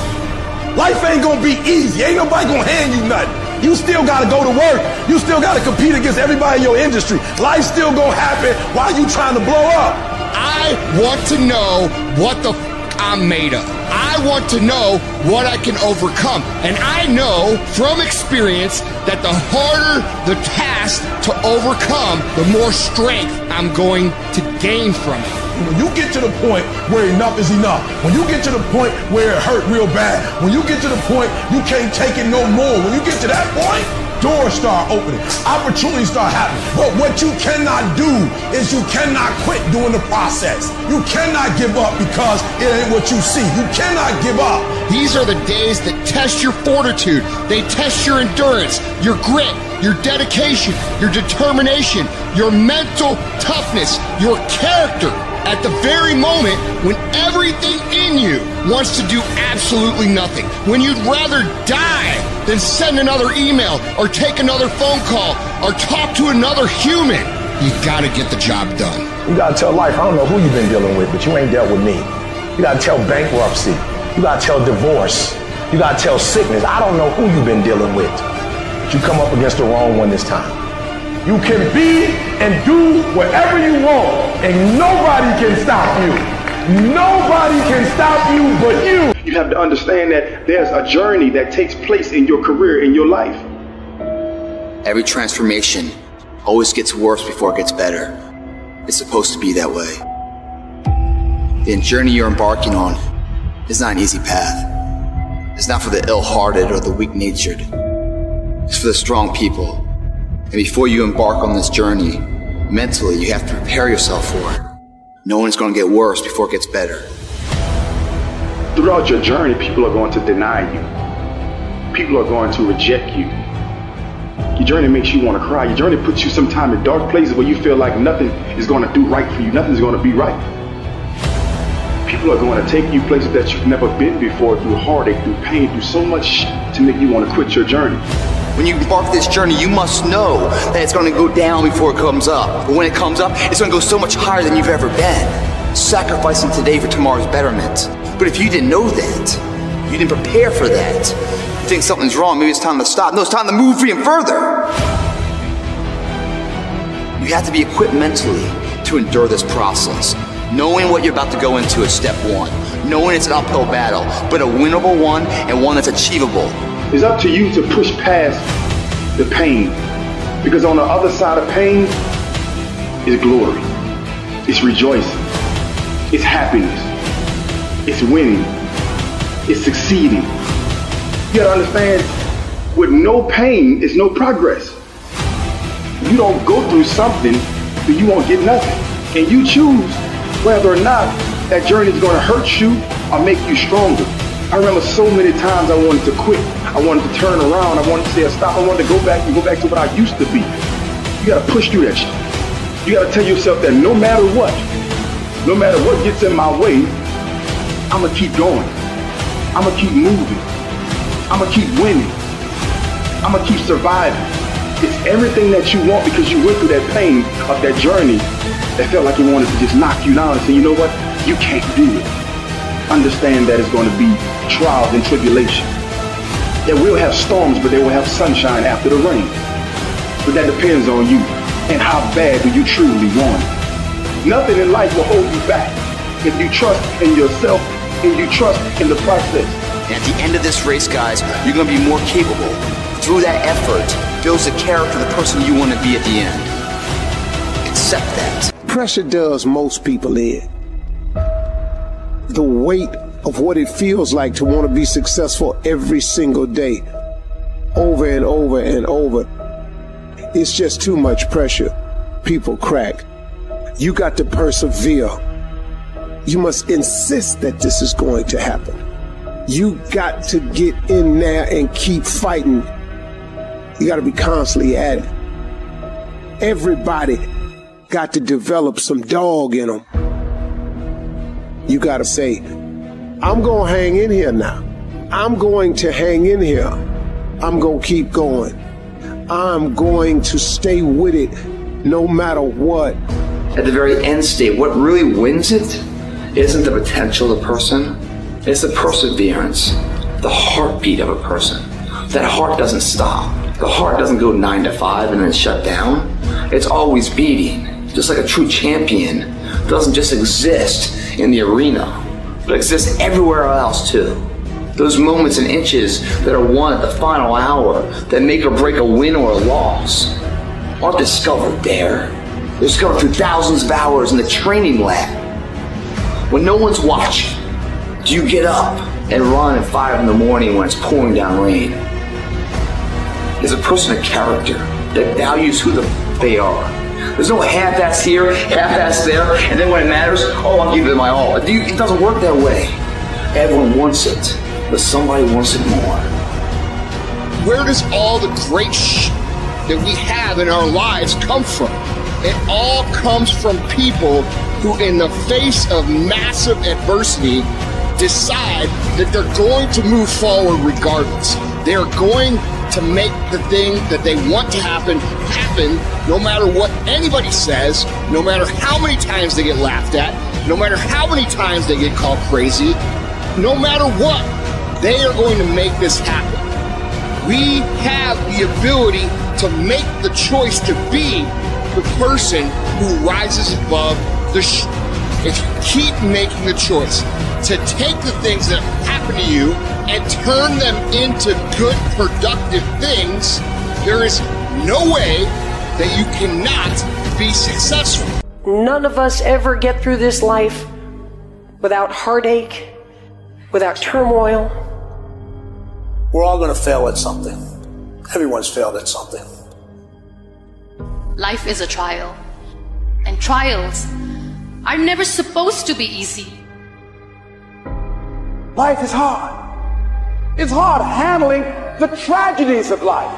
[SPEAKER 15] Life ain't gonna be easy. Ain't nobody gonna hand you nothing. You still gotta go to work. You still gotta compete against everybody in your industry. Life's still gonna happen while you trying to blow up.
[SPEAKER 11] I want to know what the f- I'm made of. I want to know what I can overcome. And I know from experience that the harder the task to overcome, the more strength I'm going to gain from it.
[SPEAKER 15] When you get to the point where enough is enough, when you get to the point where it hurt real bad, when you get to the point you can't take it no more, when you get to that point, doors start opening, opportunities start happening. But what you cannot do is you cannot quit doing the process. You cannot give up because it ain't what you see. You cannot give up.
[SPEAKER 11] These are the days that test your fortitude. They test your endurance, your grit, your dedication, your determination, your mental toughness, your character. At the very moment when everything in you wants to do absolutely nothing, when you'd rather die than send another email or take another phone call or talk to another human, you gotta get the job done.
[SPEAKER 15] You gotta tell life, I don't know who you've been dealing with, but you ain't dealt with me. You gotta tell bankruptcy. You gotta tell divorce. You gotta tell sickness. I don't know who you've been dealing with, but you come up against the wrong one this time. You can be and do whatever you want, and nobody can stop you. Nobody can stop you but you.
[SPEAKER 23] You have to understand that there's a journey that takes place in your career, in your life.
[SPEAKER 24] Every transformation always gets worse before it gets better. It's supposed to be that way. The journey you're embarking on is not an easy path. It's not for the ill-hearted or the weak-natured. It's for the strong people. And before you embark on this journey, mentally, you have to prepare yourself for it. Knowing it's going to get worse before it gets better.
[SPEAKER 23] Throughout your journey, people are going to deny you. People are going to reject you. Your journey makes you want to cry. Your journey puts you sometimes in dark places where you feel like nothing is going to do right for you. Nothing's going to be right. People are going to take you places that you've never been before, through heartache, through pain, through so much shit to make you want to quit your journey.
[SPEAKER 24] When you embark this journey, you must know that it's going to go down before it comes up. But when it comes up, it's going to go so much higher than you've ever been. Sacrificing today for tomorrow's betterment. But if you didn't know that, you didn't prepare for that, you think something's wrong, maybe it's time to stop. No, it's time to move even further. You have to be equipped mentally to endure this process. Knowing what you're about to go into is step one. Knowing it's an uphill battle, but a winnable one and one that's achievable.
[SPEAKER 23] It's up to you to push past the pain, because on the other side of pain is glory, it's rejoicing, it's happiness, it's winning, it's succeeding. You gotta understand, with no pain is no progress. You don't go through something, then you won't get nothing. And you choose whether or not that journey is gonna hurt you or make you stronger. I remember so many times I wanted to quit. I wanted to turn around. I wanted to say stop. I wanted to go back and go back to what I used to be. You gotta push through that shit. You gotta tell yourself that no matter what, No matter what gets in my way, I'm going to keep going. I'm going to keep moving. I'm going to keep winning. I'm going to keep surviving. It's everything that you want because you went through that pain of that journey that felt like it wanted to just knock you down and say, you know what? You can't do it. Understand that it's going to be trials and tribulations. That we'll have storms, but they will have sunshine after the rain. But that depends on you and how bad do you truly want it. Nothing in life will hold you back if you trust in yourself and you trust in the process.
[SPEAKER 24] And at the end of this race, guys, you're going to be more capable. Through that effort, builds the character, the person you want to be at the end. Accept that.
[SPEAKER 13] Pressure does most people in. The weight of what it feels like to want to be successful every single day, over and over and over. It's just too much pressure. People crack. You got to persevere. You must insist that this is going to happen. You got to get in there and keep fighting. You got to be constantly at it. Everybody got to develop some dog in them. You got to say, I'm going to hang in here now. I'm going to hang in here. I'm going to keep going. I'm going to stay with it no matter what.
[SPEAKER 24] At the very end state, what really wins it isn't the potential of the person, it's the perseverance, the heartbeat of a person. That heart doesn't stop. The heart doesn't go nine to five and then shut down. It's always beating, just like a true champion doesn't just exist in the arena, but exists everywhere else too. Those moments and inches that are won at the final hour that make or break a win or a loss aren't discovered there. They're discovered through thousands of hours in the training lab. When no one's watching, do you get up and run at five in the morning when it's pouring down rain? Is a person a character that values who the, they are? There's no half-ass here, half-ass there, and then when it matters, oh, I'll give it my all. It doesn't work that way. Everyone wants it, but somebody wants it more.
[SPEAKER 11] Where does all the great shit that we have in our lives come from? It all comes from people who, in the face of massive adversity, decide that they're going to move forward regardless. They're going to make the thing that they want to happen, happen, no matter what anybody says, no matter how many times they get laughed at, no matter how many times they get called crazy, no matter what, they are going to make this happen. We have the ability to make the choice to be the person who rises above the sh- if you keep making the choice to take the things that happen to you and turn them into good, productive things, there is no way that you cannot be successful.
[SPEAKER 21] None of us ever get through this life without heartache, without turmoil.
[SPEAKER 20] We're all going to fail at something. Everyone's failed at something.
[SPEAKER 4] Life is a trial, and trials are never supposed to be easy.
[SPEAKER 6] Life is hard. It's hard handling the tragedies of life.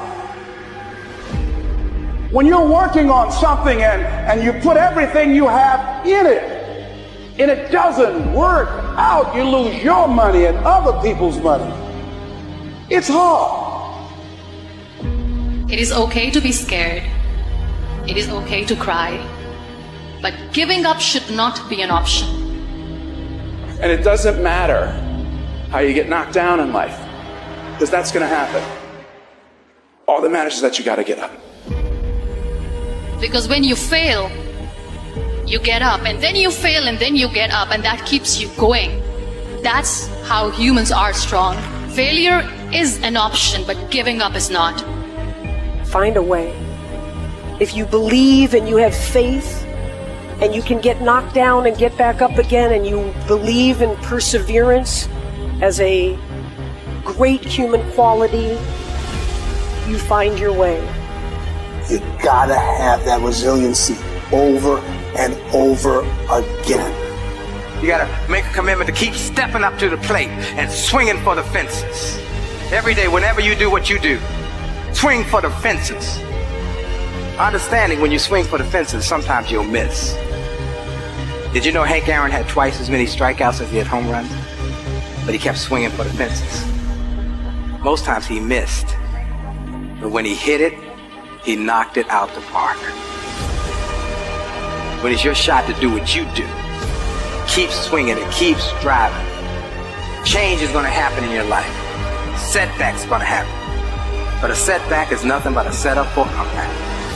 [SPEAKER 6] When you're working on something and, and you put everything you have in it, and it doesn't work out, you lose your money and other people's money. It's hard.
[SPEAKER 4] It is okay to be scared. It is okay to cry. But giving up should not be an option.
[SPEAKER 6] And it doesn't matter how you get knocked down in life, because that's going to happen. All that matters is that you got to get up.
[SPEAKER 4] Because when you fail, you get up, and then you fail, and then you get up, and that keeps you going. That's how humans are strong. Failure is an option, but giving up is not.
[SPEAKER 21] Find a way. If you believe and you have faith, and you can get knocked down and get back up again, and you believe in perseverance as a great human quality, you find your way.
[SPEAKER 20] You gotta have that resiliency over and over again.
[SPEAKER 9] You gotta make a commitment to keep stepping up to the plate and swinging for the fences. Every day, whenever you do what you do, swing for the fences. Understanding when you swing for the fences, sometimes you'll miss. Did you know Hank Aaron had twice as many strikeouts as he had home runs? But he kept swinging for the fences. Most times he missed. But when he hit it, he knocked it out the park. When it's your shot to do what you do, keep swinging and keep driving. Change is going to happen in your life. Setbacks are going to happen. But a setback is nothing but a setup for a comeback.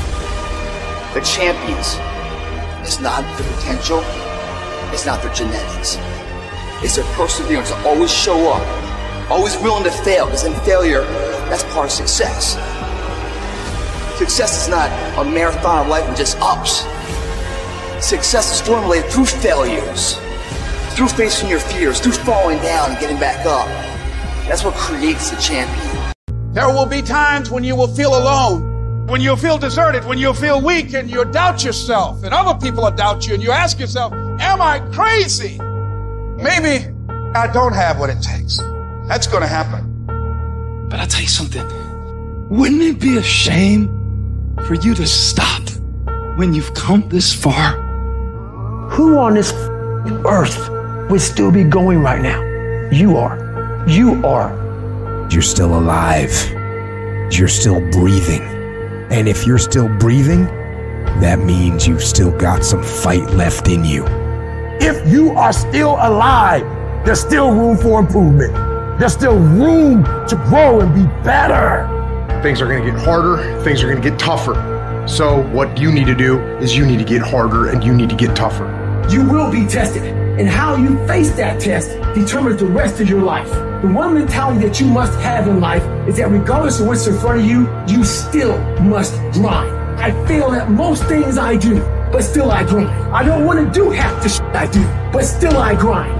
[SPEAKER 24] The champions, it's not their potential, it's not their genetics. It's their perseverance to always show up, always willing to fail, because in failure, that's part of success. Success is not a marathon of life with just ups. Success is formulated through failures, through facing your fears, through falling down and getting back up. That's what creates the champion.
[SPEAKER 12] There will be times when you will feel alone, when you'll feel deserted, when you'll feel weak and you'll doubt yourself and other people will doubt you and you ask yourself, am I crazy? Maybe I don't have what it takes. That's going to happen.
[SPEAKER 1] But I'll tell you something. Wouldn't it be a shame for you to stop when you've come this far?
[SPEAKER 20] Who on this earth would still be going right now? You are. You are.
[SPEAKER 18] You're still alive. You're still breathing. And if you're still breathing, that means you've still got some fight left in you.
[SPEAKER 7] If you are still alive, there's still room for improvement. There's still room to grow and be better.
[SPEAKER 11] Things are going to get harder. Things are going to get tougher. So what you need to do is you need to get harder and you need to get tougher.
[SPEAKER 20] You will be tested, and how you face that test determines the rest of your life. The one mentality that you must have in life is that regardless of what's in front of you, you still must grind. I fail at most things I do, but still I grind. I don't want to do half the shit I do, but still I grind.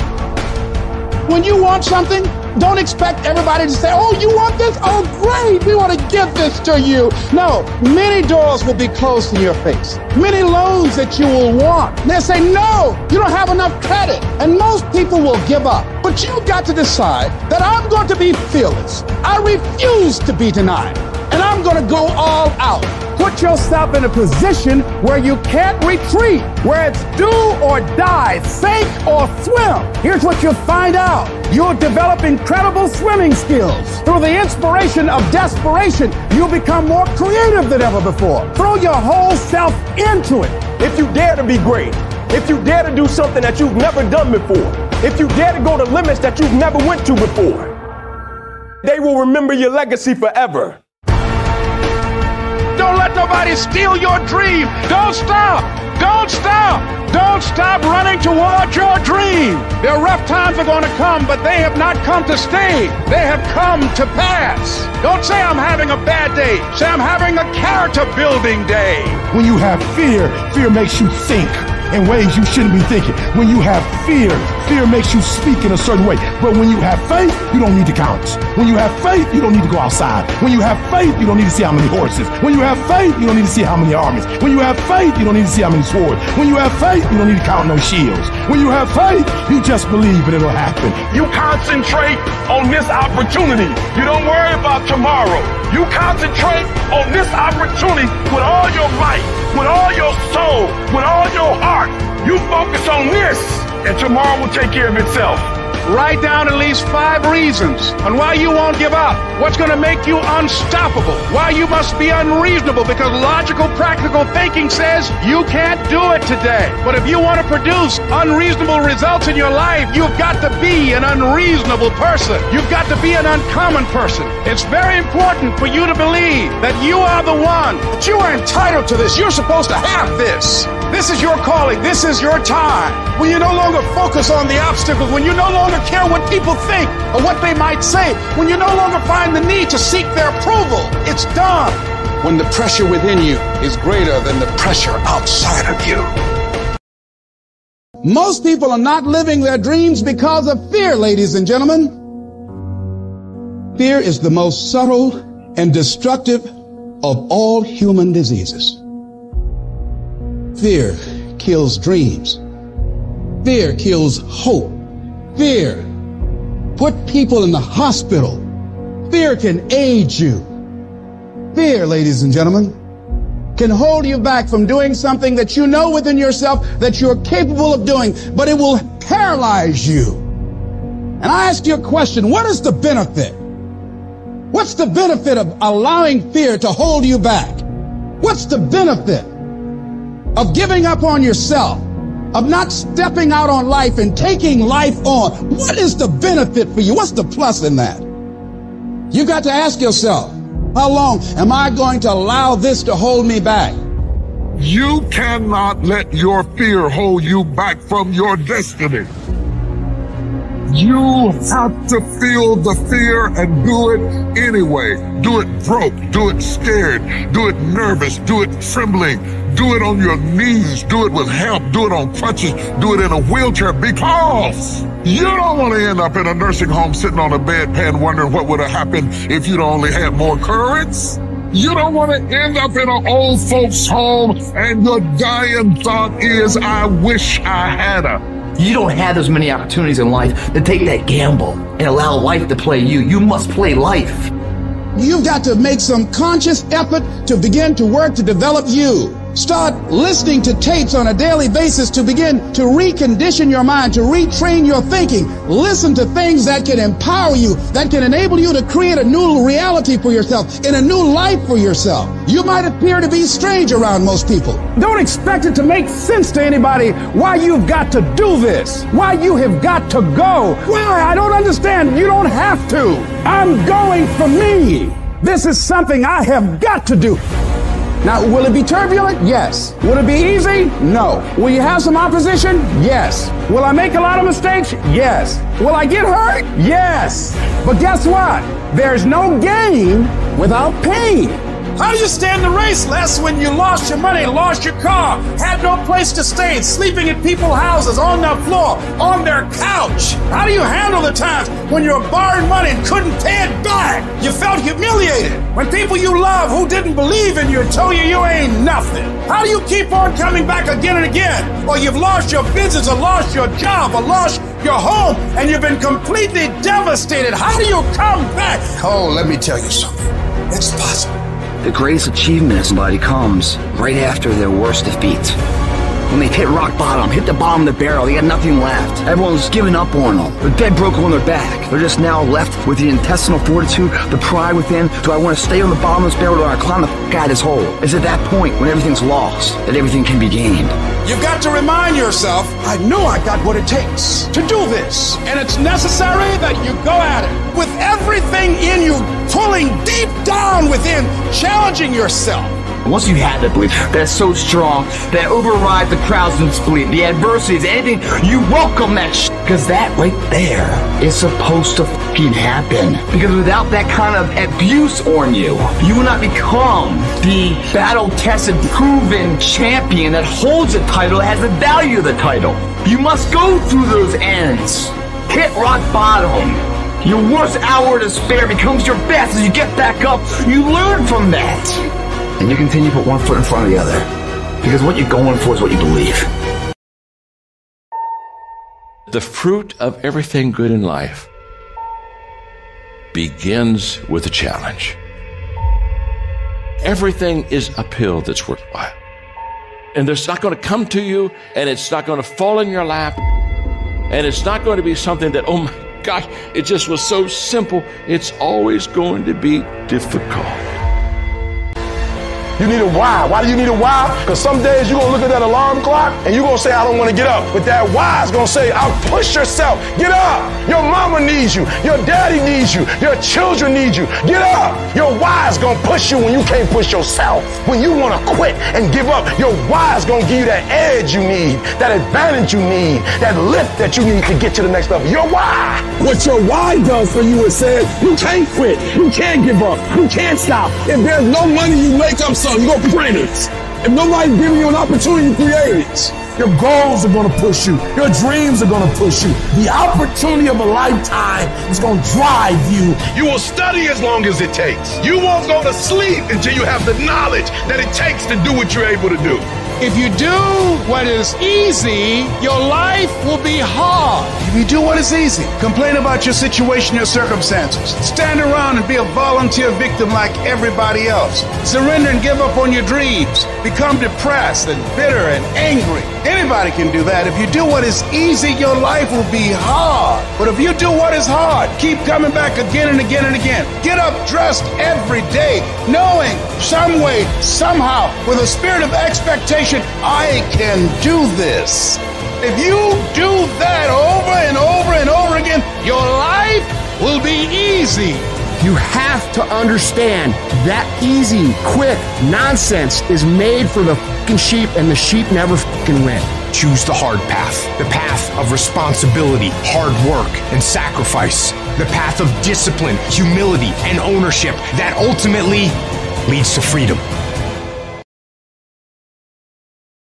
[SPEAKER 2] When you want something, don't expect everybody to say, oh, you want this? Oh, great, we want to give this to you. No, many doors will be closed in your face. Many loans that you will want. They'll say, no, you don't have enough credit. And most people will give up. But you've got to decide that I'm going to be fearless. I refuse to be denied. And I'm going to go all out.
[SPEAKER 6] Put yourself in a position where you can't retreat, where it's do or die, sink or swim. Here's what you'll find out. You'll develop incredible swimming skills. Through the inspiration of desperation, you'll become more creative than ever before. Throw your whole self into it.
[SPEAKER 7] If you dare to be great, if you dare to do something that you've never done before, if you dare to go to limits that you've never went to before, they will remember your legacy forever.
[SPEAKER 12] Don't let nobody steal your dream. Don't stop. Don't stop. Don't stop running towards your dream. Their rough times are going to come, but they have not come to stay. They have come to pass. Don't say I'm having a bad day. Say I'm having a character building day.
[SPEAKER 7] When you have fear, fear makes you think in ways you shouldn't be thinking. When you have fear, fear makes you speak in a certain way. But when you have faith, you don't need to count. When you have faith, you don't need to go outside. When you have faith, you don't need to see how many horses. When you have faith, you don't need to see how many armies. When you have faith, you don't need to see how many swords. When you have faith, you don't need to count no shields. When you have faith, you just believe and it'll happen.
[SPEAKER 15] You concentrate on this opportunity. You don't worry about tomorrow. You concentrate on this opportunity with all your might, with all your soul, with all your heart. You focus on this, and tomorrow will take care of itself.
[SPEAKER 12] Write down at least five reasons on why you won't give up. What's going to make you unstoppable? Why you must be unreasonable, because logical, practical thinking says you can't do it today. But if you want to produce unreasonable results in your life, you've got to be an unreasonable person. You've got to be an uncommon person. It's very important for you to believe that you are the one, that you are entitled to this. You're supposed to have this. This is your calling. This is your time. When you no longer focus on the obstacles, when you no longer care what people think or what they might say, when you no longer find the need to seek their approval, it's done.
[SPEAKER 5] When the pressure within you is greater than the pressure outside of you.
[SPEAKER 2] Most people are not living their dreams because of fear, ladies and gentlemen. Fear is the most subtle and destructive of all human diseases. Fear kills dreams. Fear kills hope. Fear put people in the hospital. Fear can age you. Fear, ladies and gentlemen,
[SPEAKER 12] can hold you back from doing something that you know within yourself that you're capable of doing, but it will paralyze you. And I ask you a question, what is the benefit? What's the benefit of allowing fear to hold you back? What's the benefit of giving up on yourself, of not stepping out on life and taking life on? What is the benefit for you? What's the plus in that? You got to ask yourself, how long am I going to allow this to hold me back?
[SPEAKER 7] You cannot let your fear hold you back from your destiny. You have to feel the fear and do it anyway. Do it broke, do it scared, do it nervous, do it trembling, do it on your knees, do it with help, do it on crutches, do it in a wheelchair, because you don't want to end up in a nursing home sitting on a bedpan wondering what would have happened if you'd only had more courage. You don't want to end up in an old folks home and your dying thought is, I wish I had a.
[SPEAKER 10] You don't have as many opportunities in life to take that gamble and allow life to play you. You must play life.
[SPEAKER 12] You've got to make some conscious effort to begin to work to develop you. Start listening to tapes on a daily basis to begin to recondition your mind, to retrain your thinking. Listen to things that can empower you, that can enable you to create a new reality for yourself and a new life for yourself. You might appear to be strange around most people. Don't expect it to make sense to anybody why you've got to do this, why you have got to go. Why? I don't understand. You don't have to. I'm going for me. This is something I have got to do. Now, will it be turbulent? Yes. Will it be easy? No. Will you have some opposition? Yes. Will I make a lot of mistakes? Yes. Will I get hurt? Yes. But guess what? There's no gain without pain. How do you stand the race, Les, when you lost your money, lost your car, had no place to stay, sleeping in people's houses, on their floor, on their couch? How do you handle the times when you were borrowing money and couldn't pay it back? You felt humiliated. When people you love who didn't believe in you told you you ain't nothing. How do you keep on coming back again and again? Or you've lost your business, or lost your job, or lost your home, and you've been completely devastated. How do you come back?
[SPEAKER 18] Oh, let me tell you something. It's possible.
[SPEAKER 10] The greatest achievement of somebody comes right after their worst defeat. When they've hit rock bottom, hit the bottom of the barrel, they got nothing left. Everyone's given up on them. They're dead broke on their back. They're just now left with the intestinal fortitude, the pride within. Do I want to stay on the bottom of this barrel, or do I climb the f*** out of this hole? It's at that point when everything's lost that everything can be gained.
[SPEAKER 12] You've got to remind yourself, I know I got what it takes to do this. And it's necessary that you go at it with everything in you, pulling deep down within, challenging yourself.
[SPEAKER 10] Once you have that belief that's so strong that overrides the crowd's disbelief, the adversities, anything, you welcome that sh**, because that right there is supposed to f***ing happen. Because without that kind of abuse on you, you will not become the battle-tested, proven champion that holds the title, that has the value of the title. You must go through those ends. Hit rock bottom. Your worst hour of despair becomes your best as you get back up. You learn from that. And you continue to put one foot in front of the other. Because what you're going for is what you believe.
[SPEAKER 17] The fruit of everything good in life begins with a challenge. Everything is uphill that's worthwhile. And it's not going to come to you, and it's not going to fall in your lap, and it's not going to be something that, oh my gosh, it just was so simple. It's always going to be difficult.
[SPEAKER 7] You need a why. Why do you need a why? Because some days you're going to look at that alarm clock and you're going to say, I don't want to get up. But that why is going to say, I'll push yourself. Get up. Your mama needs you. Your daddy needs you. Your children need you. Get up. Your why is going to push you when you can't push yourself. When you want to quit and give up, your why is going to give you that edge you need, that advantage you need, that lift that you need to get to the next level. Your why.
[SPEAKER 6] What your why does for you is says, you can't quit. You can't give up. You can't stop. If there's no money, you make up something. You go print it. If nobody's giving you an opportunity, you create it. Your goals are going to push you. Your dreams are going to push you. The opportunity of a lifetime is going to drive you.
[SPEAKER 7] You will study as long as it takes. You won't go to sleep until you have the knowledge that it takes to do what you're able to do.
[SPEAKER 6] If you do what is easy, your life will be hard. If you do what is easy, complain about your situation, your circumstances. Stand around and be a volunteer victim like everybody else. Surrender and give up on your dreams. Become depressed and bitter and angry. Anybody can do that. If you do what is easy, your life will be hard. But if you do what is hard, keep coming back again and again and again. Get up dressed every day, knowing some way, somehow, with a spirit of expectation, I can do this. If you do that over and over and over again, your life will be easy.
[SPEAKER 11] You have to understand that easy, quick nonsense is made for the fucking sheep, and the sheep never fucking win.
[SPEAKER 18] Choose the hard path, the path of responsibility, hard work, and sacrifice, the path of discipline, humility, and ownership that ultimately leads to freedom.